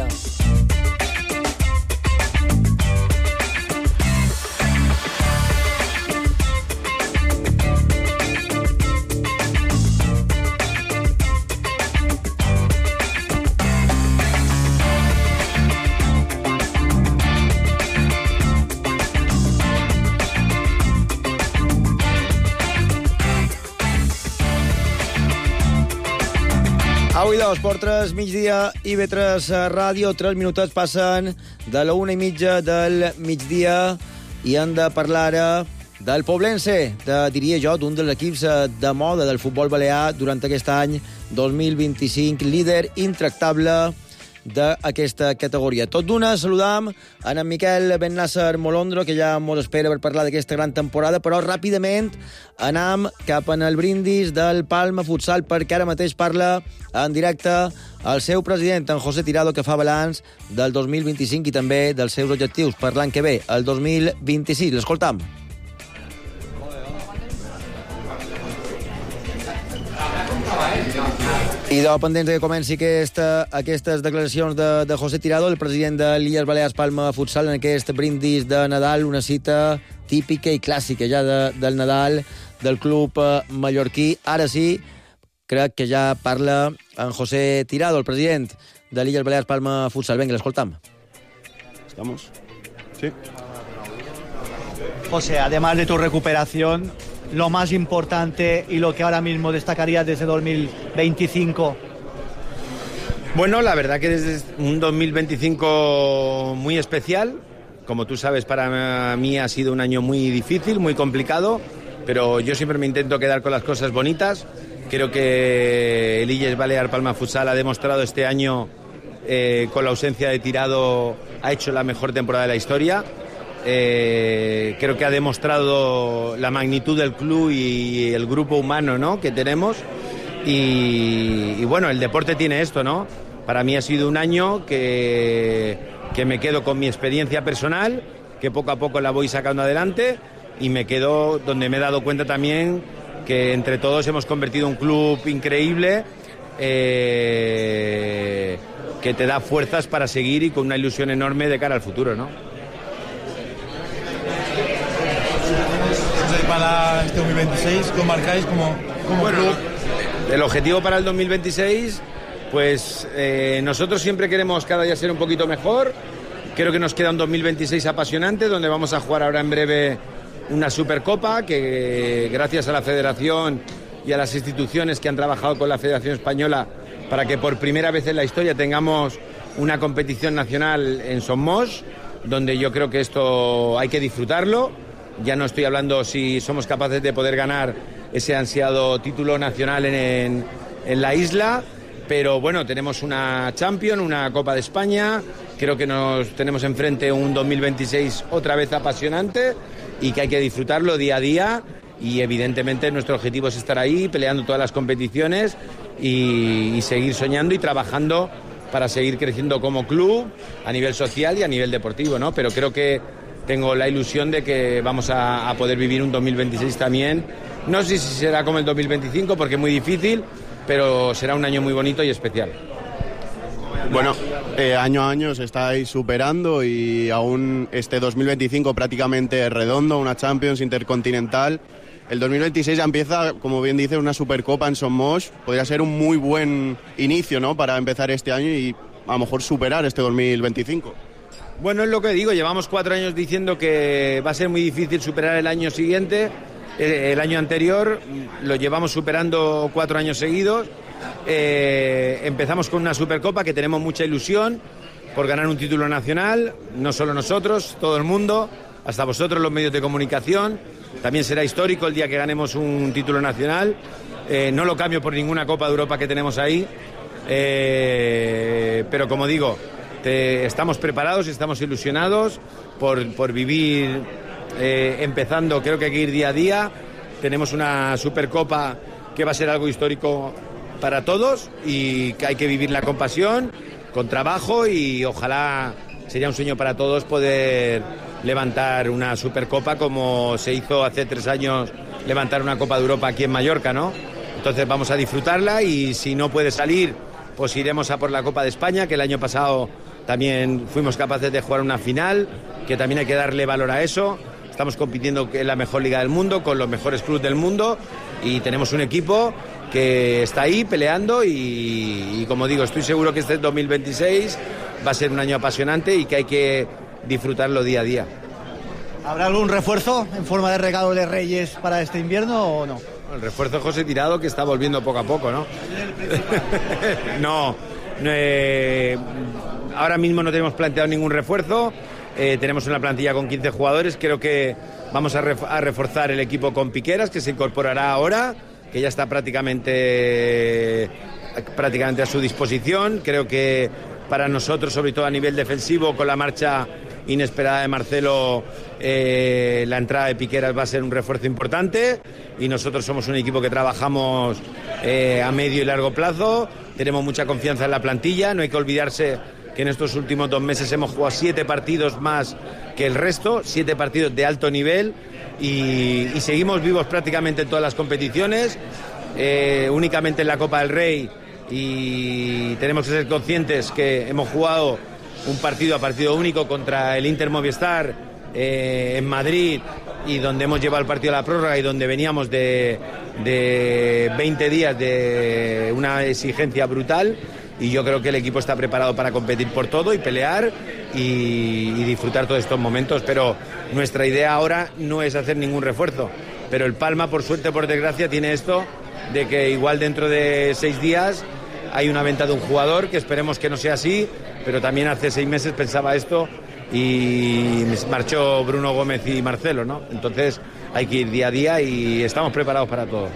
Avui de l'Esport tres, migdia, I V tres Ràdio, tres minutets passen de la una i mitja del migdia i hem de parlar ara del Poblense, de, diria jo, d'un dels equips de moda del futbol balear durant aquest any dos mil vint-i-cinc, líder intractable d'aquesta categoria. Tot d'una, saludam en en Miquel Bennàsser Molondro, que ja mos espera per parlar d'aquesta gran temporada, però ràpidament anam cap en el brindis del Palma Futsal, perquè ara mateix parla en directe el seu president, en José Tirado, que fa balanç del dos mil vint-i-cinc i també dels seus objectius per l'any que ve, el dos mil vint-i-sis. L'escoltam. I de pendents que comenci aquesta, aquestes declaracions de, de José Tirado, el president de l'Illes Balears Palma Futsal, en aquest brindis de Nadal, una cita típica i clàssica ja de, del Nadal del club mallorquí. Ara sí, crec que ja parla en José Tirado, el president de l'Illes Balears Palma Futsal. Vinga, l'escoltam. ¿Estamos? Sí. José, además de tu recuperación, lo más importante y lo que ahora mismo destacarías desde dos mil veinticinco. Bueno, la verdad que es un dos mil veinticinco muy especial. Como tú sabes, para mí ha sido un año muy difícil, muy complicado, pero yo siempre me intento quedar con las cosas bonitas. Creo que el Illes Balears Palma Futsal ha demostrado este año, eh, con la ausencia de Tirado, ha hecho la mejor temporada de la historia. Eh, creo que ha demostrado la magnitud del club y el grupo humano, ¿no?, que tenemos. Y, y bueno, el deporte tiene esto, ¿no? Para mí ha sido un año que, que me quedo con mi experiencia personal, que poco a poco la voy sacando adelante, y me quedo donde me he dado cuenta también que entre todos hemos convertido un club increíble, eh, que te da fuerzas para seguir y con una ilusión enorme de cara al futuro, ¿no? Para este dos mil veintiséis, ¿lo marcáis como, como bueno, club? El objetivo para el dos mil veintiséis, pues eh, nosotros siempre queremos cada día ser un poquito mejor. Creo que nos queda un dos mil veintiséis apasionante, donde vamos a jugar ahora en breve una Supercopa, que gracias a la Federación y a las instituciones que han trabajado con la Federación Española para que por primera vez en la historia tengamos una competición nacional en Somos, donde yo creo que esto hay que disfrutarlo. Ya no estoy hablando si somos capaces de poder ganar ese ansiado título nacional en, en, en la isla, pero bueno, tenemos una Champions, una Copa de España, creo que nos tenemos enfrente un dos mil veintiséis otra vez apasionante y que hay que disfrutarlo día a día, y evidentemente nuestro objetivo es estar ahí peleando todas las competiciones y, y seguir soñando y trabajando para seguir creciendo como club a nivel social y a nivel deportivo, ¿no? Pero creo que tengo la ilusión de que vamos a, a poder vivir un dos mil veintiséis también. No sé si será como el dos mil veinticinco porque es muy difícil, pero será un año muy bonito y especial. Bueno, eh, año a año os estáis superando y aún este dos mil veinticinco prácticamente redondo, una Champions Intercontinental. El dos mil veintiséis ya empieza, como bien dice, una Supercopa en Somos. Podría ser un muy buen inicio, ¿no?, para empezar este año y a lo mejor superar este dos mil veinticinco. Bueno, es lo que digo, llevamos cuatro años diciendo que va a ser muy difícil superar el año siguiente. El año anterior lo llevamos superando cuatro años seguidos. Eh, empezamos con una Supercopa que tenemos mucha ilusión por ganar un título nacional, no solo nosotros, todo el mundo, hasta vosotros los medios de comunicación. También será histórico el día que ganemos un título nacional. Eh, no lo cambio por ninguna Copa de Europa que tenemos ahí, eh, pero como digo, te, estamos preparados y estamos ilusionados por, por vivir eh, empezando. Creo que hay que ir día a día. Tenemos una Supercopa que va a ser algo histórico para todos y que hay que vivirla con pasión, con trabajo, y ojalá sería un sueño para todos poder levantar una Supercopa como se hizo hace tres años levantar una Copa de Europa aquí en Mallorca, ¿no? Entonces vamos a disfrutarla, y si no puede salir, pues iremos a por la Copa de España, que el año pasado también fuimos capaces de jugar una final, que también hay que darle valor a eso. Estamos compitiendo en la mejor liga del mundo, con los mejores clubes del mundo, y tenemos un equipo que está ahí peleando, y, y como digo, estoy seguro que este dos mil veintiséis va a ser un año apasionante y que hay que disfrutarlo día a día. ¿Habrá algún refuerzo en forma de regalo de Reyes para este invierno o no? El refuerzo José Tirado, que está volviendo poco a poco, ¿no? no, eh, ahora mismo no tenemos planteado ningún refuerzo. Eh, tenemos una plantilla con quince jugadores. Creo que vamos a, ref- a reforzar el equipo con Piqueras, que se incorporará ahora, que ya está prácticamente, prácticamente a su disposición. Creo que para nosotros, sobre todo a nivel defensivo, con la marcha inesperada de Marcelo, eh, la entrada de Piqueras va a ser un refuerzo importante, y nosotros somos un equipo que trabajamos eh, a medio y largo plazo. Tenemos mucha confianza en la plantilla. No hay que olvidarse que en estos últimos dos meses hemos jugado siete partidos más que el resto, siete partidos de alto nivel, y, y seguimos vivos prácticamente en todas las competiciones. Eh, únicamente en la Copa del Rey y tenemos que ser conscientes que hemos jugado un partido a partido único contra el Inter Movistar eh, en Madrid, y donde hemos llevado el partido a la prórroga y donde veníamos de, de veinte días de una exigencia brutal, y yo creo que el equipo está preparado para competir por todo y pelear y, y disfrutar todos estos momentos, pero nuestra idea ahora no es hacer ningún refuerzo, pero el Palma, por suerte, por desgracia, tiene esto de que igual dentro de seis días hay una venta de un jugador, que esperemos que no sea así, pero también hace seis meses pensaba esto y marchó Bruno Gómez y Marcelo, ¿no? Entonces hay que ir día a día y estamos preparados para todo.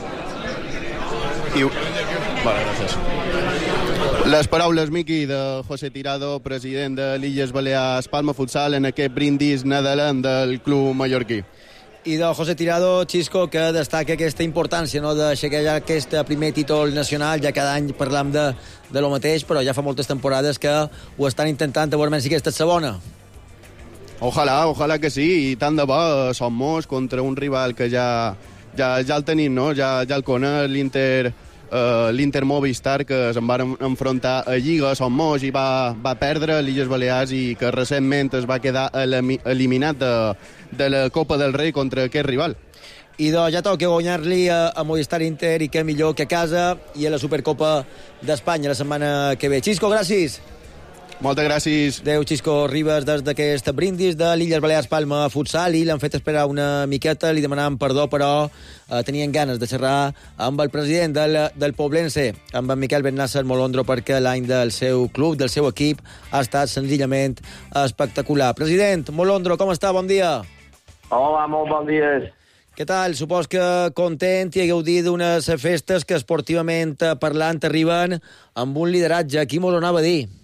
I... Vale, gràcies. Les paraules, Miqui, de José Tirado, president de l'Illes Balears Palma Futsal, en aquest brindis nadalenc del club mallorquí. I de José Tirado, Xisco, que destaca aquesta importància, no?, d'aixecar ja aquest primer títol nacional. Ja cada any parlam de, de lo mateix, però ja fa moltes temporades que ho estan intentant, a veure si aquesta és segona. Ojalà, ojalà que sí, i tant de bo som molts contra un rival que ja, ja, ja el tenim, no? Ja, ja el coneix, l'Inter, uh, l'Inter Movistar, que se'n van enfrontar a Lliga, som molts, i va, va perdre l'Illes Balears, i que recentment es va quedar eliminat de, de la Copa del Rei contra aquest rival. I doncs ja toca guanyar-li a, a Movistar Inter, i què millor que a casa i a la Supercopa d'Espanya la setmana que ve. Xisco, gràcies. Moltes gràcies. Adéu, Xisco Ribas, des d'aquest brindis de l'Illes Balears Palma Futsal, i l'han fet esperar una miqueta, li demanàvem perdó, però eh, tenien ganes de xerrar amb el president del, del Poblense, amb en Miquel Bennasser Molondro, perquè l'any del seu club, del seu equip, ha estat senzillament espectacular. President Molondro, com està? Bon dia. Hola, molt bon dia. Què tal? Supos que content i gaudit d'unes festes que esportivament parlant arriben amb un lideratge. Aquí m'ho anava a dir.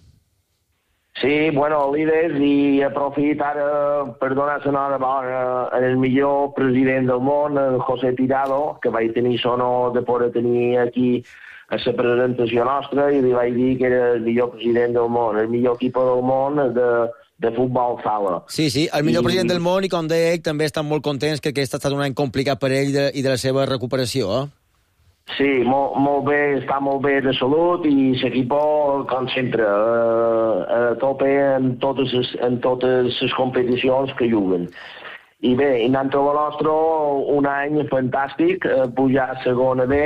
Sí, bueno, líders, i aprofit ara per donar l'enhorabona al millor president del món, el José Tirado, que vaig tenir l'honor de poder tenir aquí a la presentació nostra, i li vaig dir que era el millor president del món, el millor equip del món de, de futbol sala. Sí, sí, el millor I... president del món, i com deia ell, també estan molt contents que aquest ha estat un any complicat per ell de, i de la seva recuperació, eh? Sí, molt, molt bé, està molt bé de salut, i l'equip, com sempre, a tope en totes les, en totes les competicions que juguen. I bé, i anant a la nostra, un any fantàstic, pujar a segona B,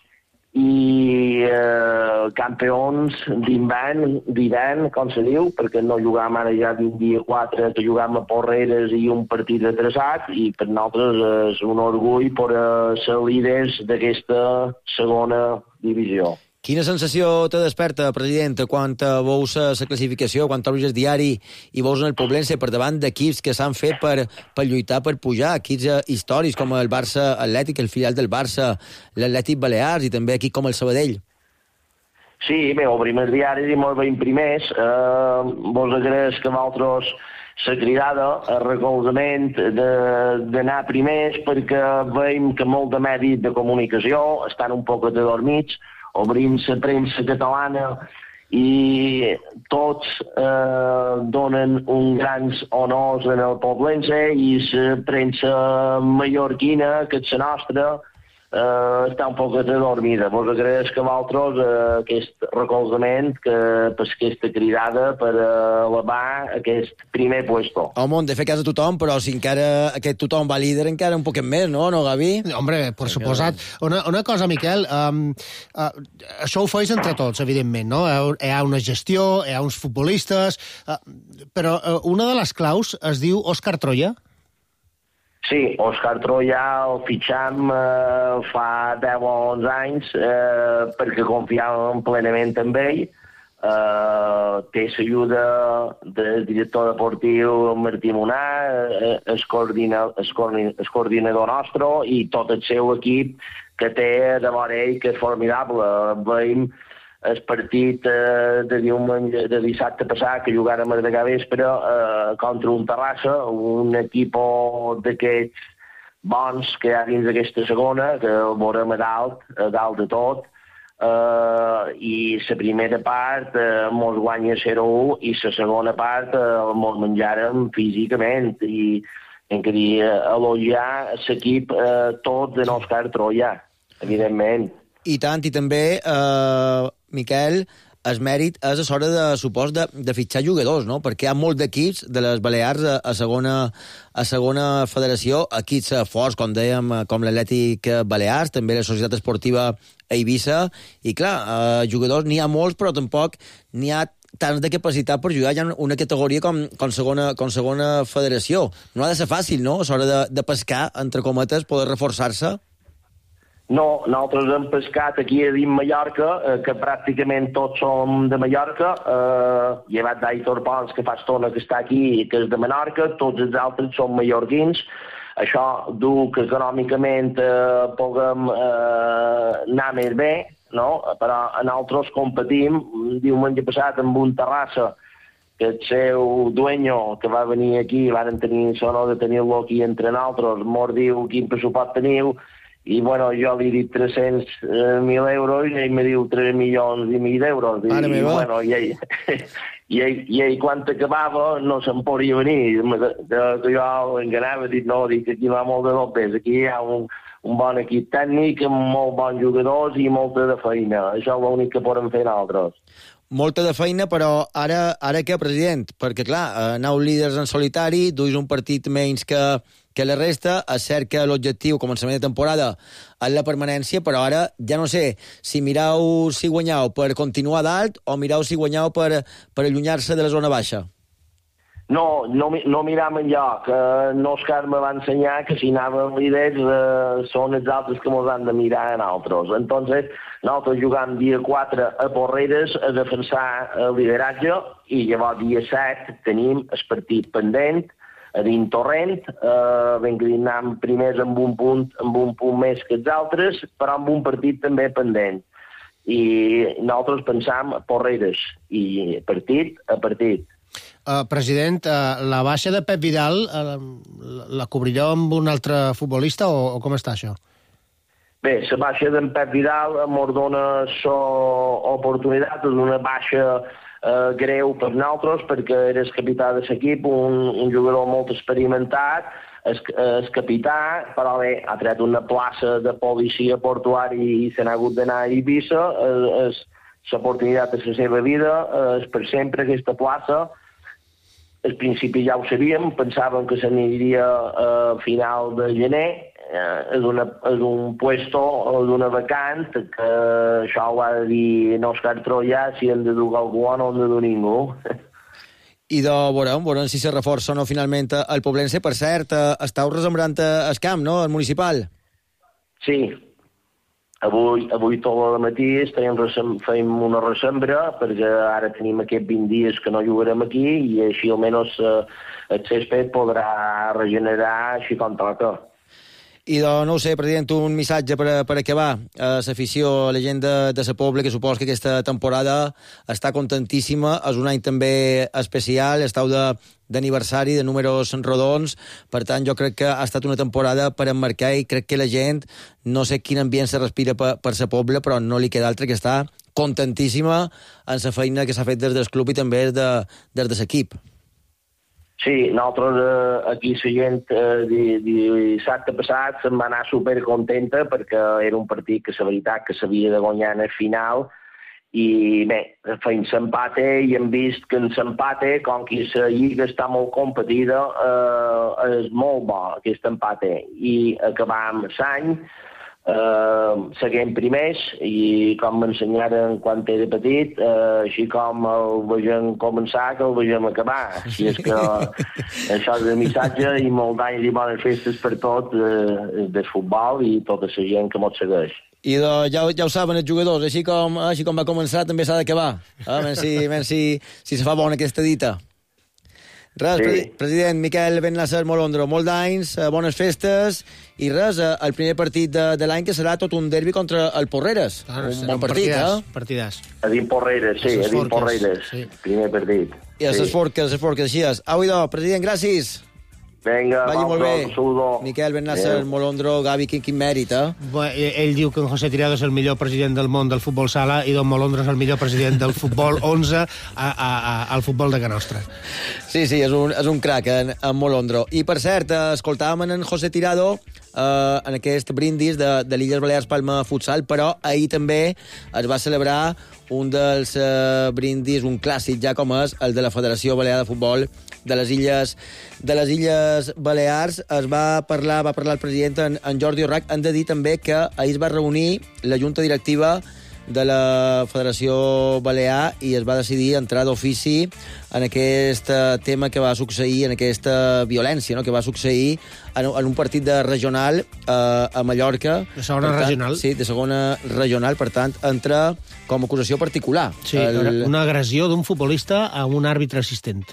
i eh, campions d'hivern, d'hivern, com se diu, perquè no jugàvem ara ja d'un dia quatre, que jugàvem a Porreres i un partit atreçat, i per nosaltres és un orgull per ser líders d'aquesta segona divisió. Quina sensació te desperta, president, quan veus la classificació, quan obres el diari i veus en el Poblense per davant d'equips que s'han fet per, per lluitar per pujar, equips històrics com el Barça Atlètic, el filial del Barça, l'Atlètic Balears, i també equips com el Sabadell? Sí, bé, obrim els diaris i molt ben primers. Eh, vos agraeix que vosaltres la cridada, el recolzament d'anar primers, perquè veiem que molt de mèrit de comunicació estan un poc adormits, obrim la premsa catalana i tots eh, donen un grans honors en el Poblense, i la premsa mallorquina, que és la nostra, eh, està un poc adormida. Vos agraeix que vosaltres eh, aquest recolzament, que, per aquesta cridada, per elevar aquest primer puesto. Home, hem de fer cas a tothom, però si encara aquest tothom va líder, encara un poquet més, no, no, Gavi? Hombre, per suposat. Una, una cosa, Miquel, um, uh, això ho feis entre tots, evidentment, no? Hi ha una gestió, hi ha uns futbolistes, uh, però uh, una de les claus es diu Òscar Troia? Sí, Òscar Troia el fitxam eh, fa deu o onze anys eh, perquè confiàvem plenament en ell. Eh, té l'ajuda del director deportiu Martí Monà, eh, el, coordina, el, coordina, el coordinador nostre, i tot el seu equip, que té de vora ell, que és formidable. Veiem el partit eh, de, diumenge, de dissabte passat, que jugàrem a de vespre eh, contra un Terrassa, un equip d'aquests bons que hi ha dins d'aquesta segona, que el veurem a dalt, a dalt de tot, eh, i la primera part eh, mos guanya zero a u, i la segona part eh, mos menjàrem físicament, i hem de elogiar l'equip eh, tot de Òscar Troia, evidentment. I tant, i també, eh, Miquel, el mèrit és a l'hora de, supos, de, de fitxar jugadors, no? Perquè hi ha molts d'equips de les Balears a, a, segona, a segona federació, equips forts, com dèiem, com l'Atlètic Balears, també la Societat Esportiva Eivissa, i clar, eh, jugadors n'hi ha molts, però tampoc n'hi ha tants de capacitat per jugar ja en una categoria com, com, segona, com segona federació. No ha de ser fàcil, no?, a l'hora de, de pescar, entre cometes, poder reforçar-se. No, nosaltres hem pescat aquí a dins Mallorca, eh, que pràcticament tots som de Mallorca, eh, llevat d'Aitor Pons, que fa estona que està aquí, que és de Menorca, tots els altres són mallorquins. Això du que econòmicament eh, puguem eh, anar més bé, no? Però nosaltres competim, diumenge passat, amb un Terrassa, que el seu dueño, que va venir aquí, van tenir l'honor de tenir-lo aquí entre nosaltres, mos diu quin pressupost teniu, i bueno, jo li he dit tres-cents mil euros i ell me diu tres milions i mig d'euros. I, i bueno, i ell, i, ell, i ell quan acabava no se'n podia venir. Jo enganava, dic, no, dic, aquí va molt de dobles, aquí hi ha un, un bon equip tècnic, amb molt bons jugadors i molta de feina. Això és l'únic que podem fer nosaltres. Molta de feina, però ara, ara què, president? Perquè, clar, aneu líders en solitari, duis un partit menys que, que la resta, és cert que l'objectiu, començament de temporada, és la permanència, però ara ja no sé si mireu si guanyeu per continuar dalt o mireu si guanyeu per, per allunyar-se de la zona baixa. No, no, no miram enlloc. Eh, Òscar me va ensenyar que si anàvem líders eh, són els altres que ens han de mirar en altres. Entonces, nosaltres jugam dia quatre a Porreres a defensar el lideratge i llavors dia set tenim el partit pendent a dins Torrent, eh, ben que anem primers amb un punt, amb un punt més que els altres, però amb un partit també pendent. I nosaltres pensam a Porreres i partit a partit. Uh, president, uh, la baixa de Pep Vidal uh, la cobrireu amb un altre futbolista o, o com està això? Bé, la baixa d'en Pep Vidal ens dona l'oportunitat d'una baixa uh, greu per nosaltres perquè era el capità de l'equip, un, un jugador molt experimentat, el, el capità, però bé, ha tret una plaça de policia portuari i se n'ha hagut d'anar a Eivissa, és l'oportunitat de la seva vida, és per sempre aquesta plaça. Al principi ja ho sabíem, pensàvem que se n'aniria a final de gener, eh, és, una, és un puesto d'una vacant, que això ho ha de dir Òscar Troia, si hem de dur algú o no hem de dur ningú. I de veurem, veurem si se reforça o no finalment el Poblense. Per cert, estàu resembrant el camp, no?, el municipal. Sí. Avui, avui tot el matí estem, fem una ressembra perquè ara tenim aquests vint dies que no jugarem aquí i així almenys eh, el césped podrà regenerar així com toca. I de, no ho sé, president, un missatge per, per acabar a l'afició, a la gent de, de la Pobla, que supos que aquesta temporada està contentíssima, és un any també especial, estàu d'aniversari, de, de números rodons, per tant jo crec que ha estat una temporada per emmarcar i crec que la gent, no sé quin ambient se respira per, per la Pobla, però no li queda altre que està contentíssima en la feina que s'ha fet des del club i també des de, des de l'equip. Sí, nosaltres eh, aquí la gent eh, dissabte passat se'n va anar supercontenta perquè era un partit que la veritat que s'havia de guanyar en el final i bé, fent l'empate i hem vist que en l'empate, com que la lliga està molt competida, eh, és molt bo aquest empate i acabam l'any Uh, seguim primers i com m'ensenyaren quan era petit, uh, així com el vegem començar que el vegem acabar. Així és que això és el missatge i molt d'anys i bones festes per tot uh, del futbol i tota la gent que mos segueix. I de, ja, ja ho saben els jugadors, així com, així com va començar també s'ha d'acabar. Ah, menys si, menys si, si se fa bona aquesta dita. Res, sí. President Miquel Ben-Nasser Molondro, molt d'anys, bones festes, i res, el primer partit de, de l'any que serà tot un derbi contra el Porreres. Ah, un bon partit, partidàs, eh? Partidàs. A dins Porreres, sí, a dins Porreres, sí. Primer partit. I a les sí. forques, les forques, així és. Au, idò, president, gràcies. Vinga, vagi molt bé. Saludo. Miquel Ben-Nasser Molondro, Gavi, quin, quin mèrit, eh? Bé, ell diu que en José Tirado és el millor president del món del futbol sala i don Molondro és el millor president del futbol onze a, a, a, al futbol de Can Nostra. Sí, sí, és un, és un crac, en, en Molondro. I, per cert, escoltàvem en José Tirado eh, en aquest brindis de, de l'Illes Balears Palma Futsal, però ahir també es va celebrar un dels eh, brindis, un clàssic ja com és el de la Federació Balear de Futbol de les Illes de les Illes Balears. Es va parlar, va parlar el president en, en Jordi Orrac. Han de dir també que ahir es va reunir la junta directiva de la Federació Balear i es va decidir entrar d'ofici en aquest tema que va succeir, en aquesta violència, no?, que va succeir en, en un partit de regional eh, a Mallorca. De segona per tant, regional. Sí, de segona regional, per tant, entra com a acusació particular. Sí, el... una agressió d'un futbolista a un àrbitre assistent.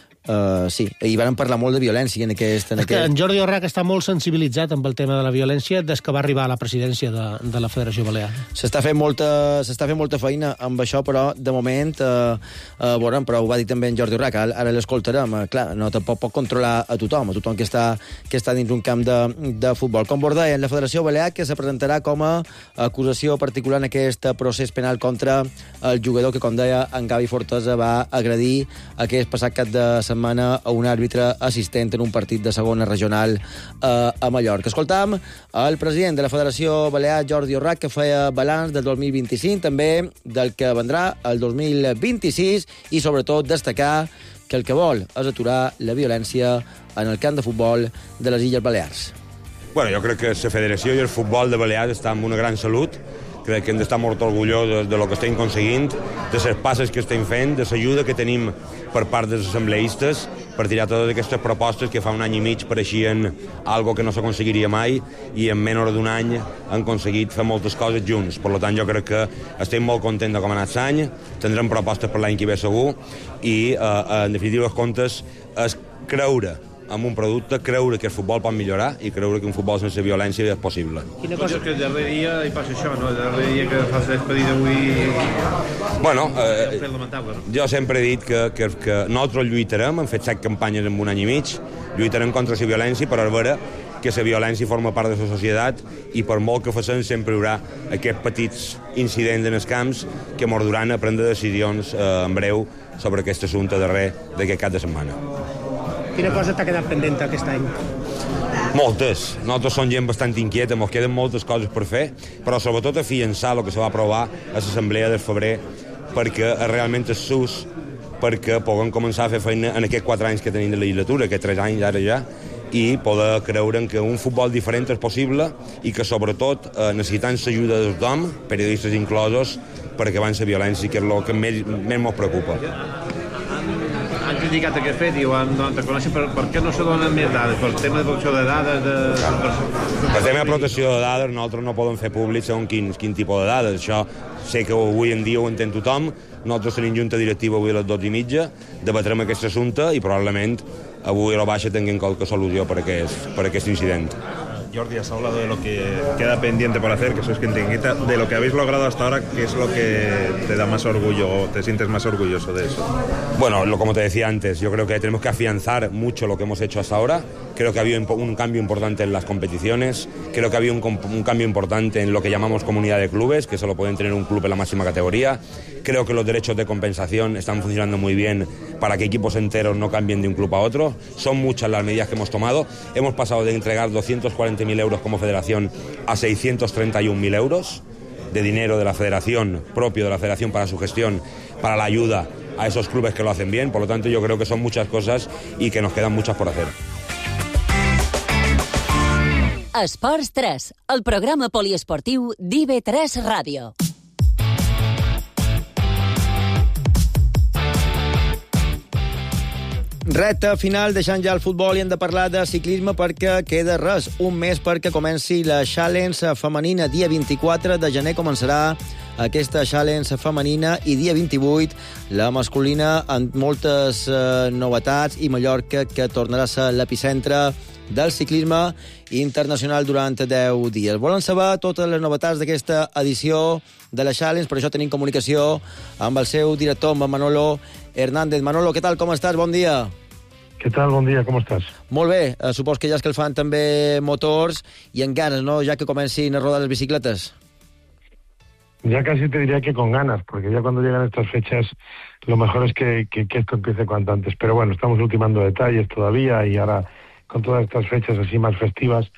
Uh, sí, i van parlar molt de violència en aquest... En, és que aquest... en Jordi Orrac està molt sensibilitzat amb el tema de la violència des que va arribar a la presidència de, de la Federació Balear. S'està fent molta, s'està fent molta feina amb això, però de moment, uh, uh, veurem, però ho va dir també en Jordi Orrac, ara, ara l'escoltarem, uh, clar, no tampoc pot controlar a tothom, a tothom que està, que està dins un camp de, de futbol. Com vos deia, en la Federació Balear, que se presentarà com a acusació particular en aquest procés penal contra el jugador que, com deia, en Gavi Fortesa va agredir aquest passat cap de setmana a un àrbitre assistent en un partit de segona regional eh, a Mallorca. Escoltam el president de la Federació Balear, Jordi Orrac, que feia balanç del dos mil vint-i-cinc, també del que vendrà el dos mil vint-i-sis i, sobretot, destacar que el que vol és aturar la violència en el camp de futbol de les Illes Balears. Bueno, jo crec que la federació i el futbol de Balears està en una gran salut. Crec que hem d'estar molt orgullosos de lo que estem aconseguint, de les passes que estem fent, de l'ajuda que tenim per part dels assembleistes per tirar totes aquestes propostes que fa un any i mig pareixien algo que no s'aconseguiria mai i en menys d'un any han aconseguit fer moltes coses junts. Per tant, jo crec que estem molt contents de com ha anat l'any, tindrem propostes per l'any que ve segur i, eh, en definitiva, els comptes és creure amb un producte, creure que el futbol pot millorar i creure que un futbol sense violència és possible. Quina cosa és que el darrer dia hi passa això, no? El darrer dia que fas la despedida avui... Bueno, eh, jo sempre he dit que, que, que nosaltres lluitarem, hem fet set campanyes en un any i mig, lluitarem contra la violència, però és vera que la violència forma part de la societat i per molt que facin sempre hi haurà aquests petits incidents en els camps que ens duran a prendre decisions eh, en breu sobre aquest assumpte darrer d'aquest cap de setmana. Quina cosa t'ha quedat pendent aquest any? Moltes. Nosaltres som gent bastant inquieta, ens queden moltes coses per fer, però sobretot afiançar el que se va aprovar a l'assemblea del febrer perquè realment és sus, perquè puguem començar a fer feina en aquests quatre anys que tenim de legislatura, aquests tres anys ara ja, i poder creure que un futbol diferent és possible i que sobretot eh, necessitem l'ajuda de tothom, periodistes inclosos, perquè avanci la violència, que és el que més, més ens preocupa. Han criticat aquest fet i ho han donat a conèixer. Per, per què no se donen més dades? Per tema de protecció de dades? De... Per tema de protecció de dades, nosaltres no podem fer públic segons quin, quin tipus de dades. Això sé que avui en dia ho entén tothom. Nosaltres tenim junta directiva avui a les dotze i mitja, debatrem aquest assumpte i probablement avui a la baixa tinguem qualque solució per aquest, per aquest incident. Jordi, has hablado de lo que queda pendiente por hacer, que sois quien te inquieta, de lo que habéis logrado hasta ahora, ¿qué es lo que te da más orgullo o te sientes más orgulloso de eso? Bueno, lo, como te decía antes, yo creo que tenemos que afianzar mucho lo que hemos hecho hasta ahora. Creo que ha habido un cambio importante en las competiciones, creo que ha habido un, un cambio importante en lo que llamamos comunidad de clubes, que solo pueden tener un club en la máxima categoría. Creo que los derechos de compensación están funcionando muy bien para que equipos enteros no cambien de un club a otro. Son muchas las medidas que hemos tomado. Hemos pasado de entregar doscientos cuarenta mil euros como federación a seiscientos treinta y un mil euros de dinero de la federación, propio de la federación para su gestión, para la ayuda a esos clubes que lo hacen bien. Por lo tanto, yo creo que son muchas cosas y que nos quedan muchas por hacer. Esports tres, el programa poliesportiu d'I B tres Ràdio. Recta final, deixant ja el futbol, i hem de parlar de ciclisme perquè queda res, un mes perquè comenci la Challenge femenina. Dia vint-i-quatre de gener començarà aquesta Challenge femenina i dia vint-i-vuit la masculina, amb moltes eh, novetats, i Mallorca, que tornarà a ser l'epicentre del ciclisme internacional durant deu dies. Volen saber totes les novetats d'aquesta edició de la Challenge, per això tenim comunicació amb el seu director, amb Manolo Hernández. Manolo, què tal, com estàs? Bon dia. Què tal? Bon dia, com estàs? Molt bé, eh, supos que ja escalfant també motors i en ganes, ¿no?, ya que comencin a rodar las bicicletas. Ya casi te diría que con ganas, porque ya cuando llegan estas fechas lo mejor es que, que, que esto empiece cuanto antes. Pero bueno, estamos ultimando detalles todavía y ahora con todas estas fechas así más festivas,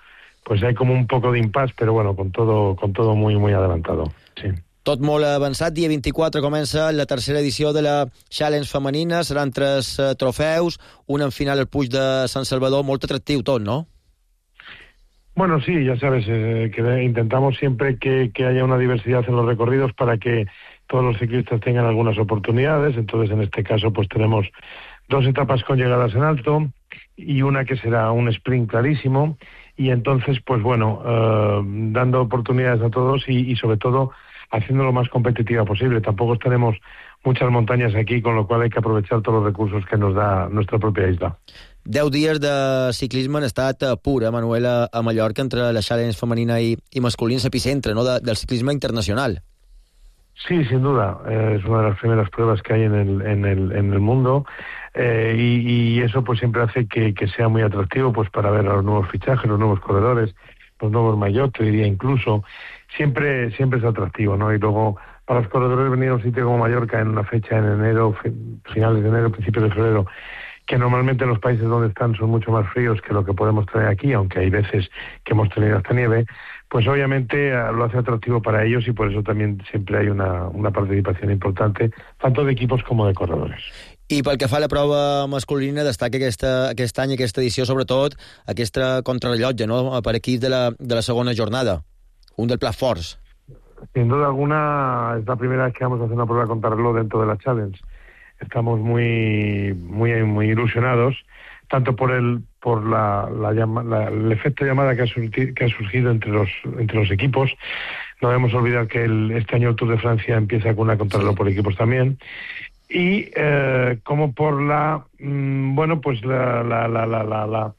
pues hay como un poco de impasse, pero bueno, con todo, con todo muy, muy adelantado. Sí. Tot molt avançat, dia vint-i-quatre comença la tercera edició de la Challenge femenina, seran tres uh, trofeus, un en final al Puig de Sant Salvador, molt atractiu tot, ¿no? Bueno, sí, ya sabes, eh, que intentamos siempre que, que haya una diversidad en los recorridos para que todos los ciclistas tengan algunas oportunidades. Entonces, en este caso, pues tenemos dos etapas con llegadas en alto y una que será un sprint clarísimo. Y entonces, pues bueno, eh, dando oportunidades a todos y, y sobre todo haciendo lo más competitiva posible. Tampoco tenemos muchas montañas aquí, con lo cual hay que aprovechar todos los recursos que nos da nuestra propia isla. Deu dies de ciclisme han estat pur, eh, Manuel, a, a Mallorca, entre la Challenge femenina i, i masculina, l'epicentre, ¿no?, de, del ciclisme internacional. Sí, sin duda. Eh, es una de las primeras pruebas que hay en el, en el, en el mundo. Eh, y, y eso pues siempre hace que, que sea muy atractivo pues para ver a los nuevos fichajes, los nuevos corredores, los nuevos maillots, te diría incluso. Siempre siempre es atractivo, ¿no? Y luego, para los corredores, venir a un sitio como Mallorca en una fecha en enero, finales de enero, principios de febrero, que normalmente los países donde están son mucho más fríos que lo que podemos tener aquí, aunque hay veces que hemos tenido hasta nieve, pues obviamente lo hace atractivo para ellos y por eso también siempre hay una, una participación importante, tanto de equipos como de corredores. I pel que fa a la prova masculina, destaca aquesta, aquest any, aquesta edició, sobretot, aquesta contrarrellotge, no?, per equips de la, de la segona jornada, un del Plat Forts. Sin duda alguna, es la primera vez que vamos a hacer una prueba contrarreloj dentro de la Challenge. Estamos muy, muy, muy ilusionados, tanto por el por la, la, llama, la el efecto llamada que ha, surti, que ha surgido entre los entre los equipos. No debemos olvidar que el, este año el Tour de Francia empieza con una contrarreloj por equipos también. Y eh, como por la, mmm, bueno, pues la la la la la, la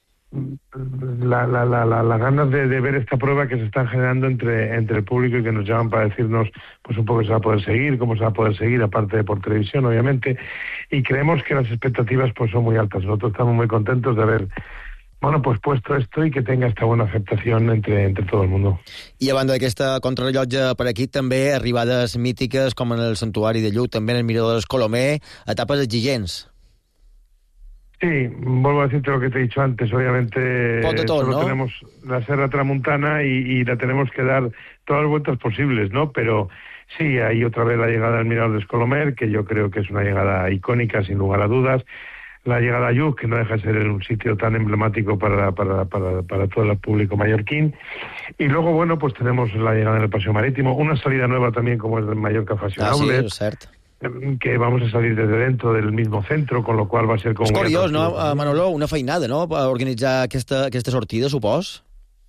La, la, la, la, la ganas de, de ver esta prueba que se están generando entre, entre el público y que nos llaman para decirnos pues un poco se va a poder seguir, cómo se va a poder seguir, aparte de por televisión, obviamente, y creemos que las expectativas pues son muy altas. Nosotros estamos muy contentos de haber bueno, pues puesto esto y que tenga esta buena aceptación entre, entre todo el mundo. I a banda d'aquesta contrarrellotge per aquí, també arribades mítiques com en el Santuari de Lluc, també en el Mirador dels Colomer, etapes exigents. Sí, vuelvo a decirte lo que te he dicho antes, obviamente todo, solo ¿no? tenemos la Serra Tramuntana y, y la tenemos que dar todas las vueltas posibles, ¿no? Pero sí, hay otra vez la llegada al Mirador de Escolomer, que yo creo que es una llegada icónica, sin lugar a dudas. La llegada a Lluc, que no deja de ser un sitio tan emblemático para, para, para, para todo el público mallorquín. Y luego, bueno, pues tenemos la llegada en el Paseo Marítimo, una salida nueva también como es el Mallorca Fashion Ah, sí, Outlet. és cert. Que vamos a salir desde dentro del mismo centro, con lo cual va a ser como... És muy curiós, no, atractivo. Manolo? Una feinada, no?, per organitzar aquesta, aquesta sortida, supos?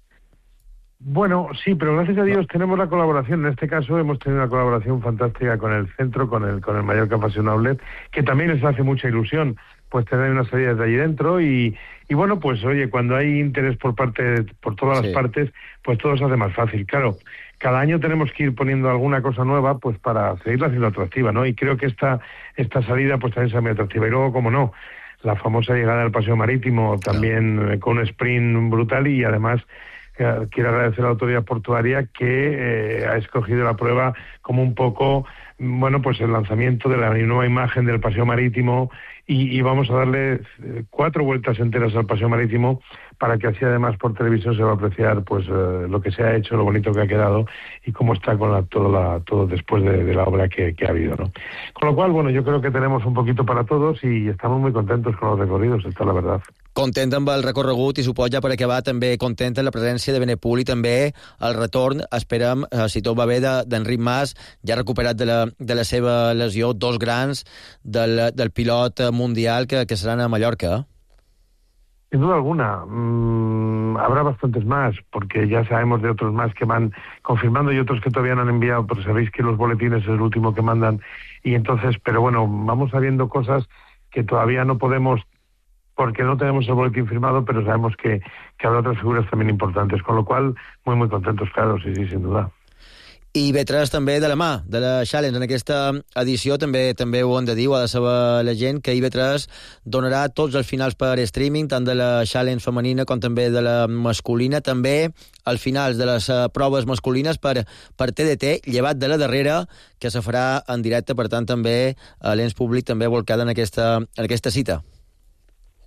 Bueno, sí, pero gracias a Dios tenemos la colaboración. En este caso hemos tenido una colaboración fantástica con el centro, con el con el Mallorca Fashion Outlet, que también les hace mucha ilusión pues tener una salida de allí dentro y, y bueno, pues oye, cuando hay interés por parte por todas Sí. las partes, pues todo se hace más fácil. Claro, cada año tenemos que ir poniendo alguna cosa nueva pues para seguirla haciendo atractiva, ¿no? Y creo que esta esta salida pues también sea muy atractiva. Y luego, como no, la famosa llegada al Paseo Marítimo también eh, con un sprint brutal y además eh, quiero agradecer a la autoridad portuaria que eh, ha escogido la prueba como un poco, bueno, pues el lanzamiento de la nueva imagen del Paseo Marítimo y, y vamos a darle eh, cuatro vueltas enteras al Paseo Marítimo para que así además por televisión se va a apreciar pues eh, lo que se ha hecho, lo bonito que ha quedado y cómo está con la, todo, la, todo después de, de la obra que, que ha habido, ¿no? Con lo cual, bueno, yo creo que tenemos un poquito para todos y estamos muy contentos con los recorridos, esta es la verdad. Content amb el recorregut i suposo ja per acabar també content amb la presència de Benepul i també el retorn, esperem, eh, si tot va bé, de- d'Enric Mas, ja recuperat de la, de la seva lesió, dos grans del, del pilot mundial que, que seran a Mallorca. Sin duda alguna, mmm, habrá bastantes más, porque ya sabemos de otros más que van confirmando y otros que todavía no han enviado, pero sabéis que los boletines es el último que mandan, y entonces, pero bueno, vamos sabiendo cosas que todavía no podemos, porque no tenemos el boletín firmado, pero sabemos que, que habrá otras figuras también importantes, con lo cual, muy muy contentos, claro, sí, sí, sin duda. I V tres també de la mà de la Challenge. En aquesta edició també també ho hem de dir, ho ha de saber la gent, que I V tres donarà tots els finals per streaming, tant de la Challenge femenina com també de la masculina, també els finals de les uh, proves masculines per, per T D T, llevat de la darrera, que se farà en directe, per tant també uh, l'ens públic també volcada en aquesta, en aquesta cita.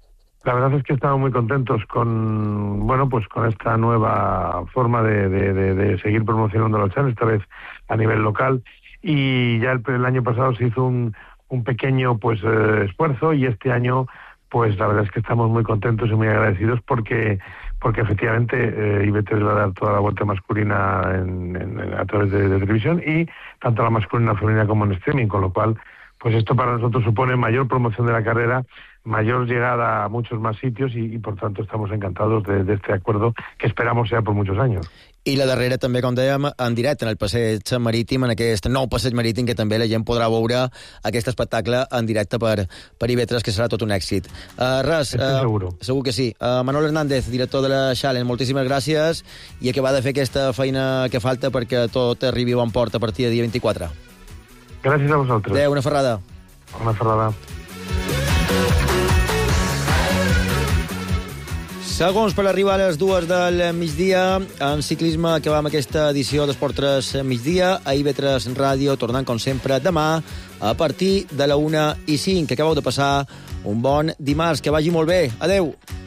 La verdad es que estamos muy contentos con, bueno, pues con esta nueva forma de, de, de, de seguir promocionando la Challenge, esta vez a nivel local. Y ya el, el año pasado se hizo un, un pequeño pues eh, esfuerzo, y este año pues la verdad es que estamos muy contentos y muy agradecidos porque porque efectivamente eh, I B tres va a dar toda la vuelta masculina en, en, a través de, de televisión, y tanto la masculina, femenina como en streaming, con lo cual pues esto para nosotros supone mayor promoción de la carrera, mayor llegada a muchos más sitios, y, y por tanto estamos encantados de, de este acuerdo que esperamos sea por muchos años. I la darrera també, com dèiem, en directe, en el passeig marítim, en aquest nou passeig marítim, que també la gent podrà veure aquest espectacle en directe per, per I B tres, que serà tot un èxit. Uh, res, uh, seguro. Segur que sí. Uh, Manol Hernández, director de la Challenge, moltíssimes gràcies, i acabar de fer aquesta feina que falta perquè tot arribi a bon port a partir del dia vint-i-quatre. Gràcies a vosaltres. Adéu, una ferrada. Una ferrada. Segons per arribar a les dues del migdia, en ciclisme acabam aquesta edició d'Esport tres migdia, a I B tres Ràdio, tornant com sempre demà a partir de la una i cinc. Acabeu de passar un bon dimarts, que vagi molt bé. Adéu!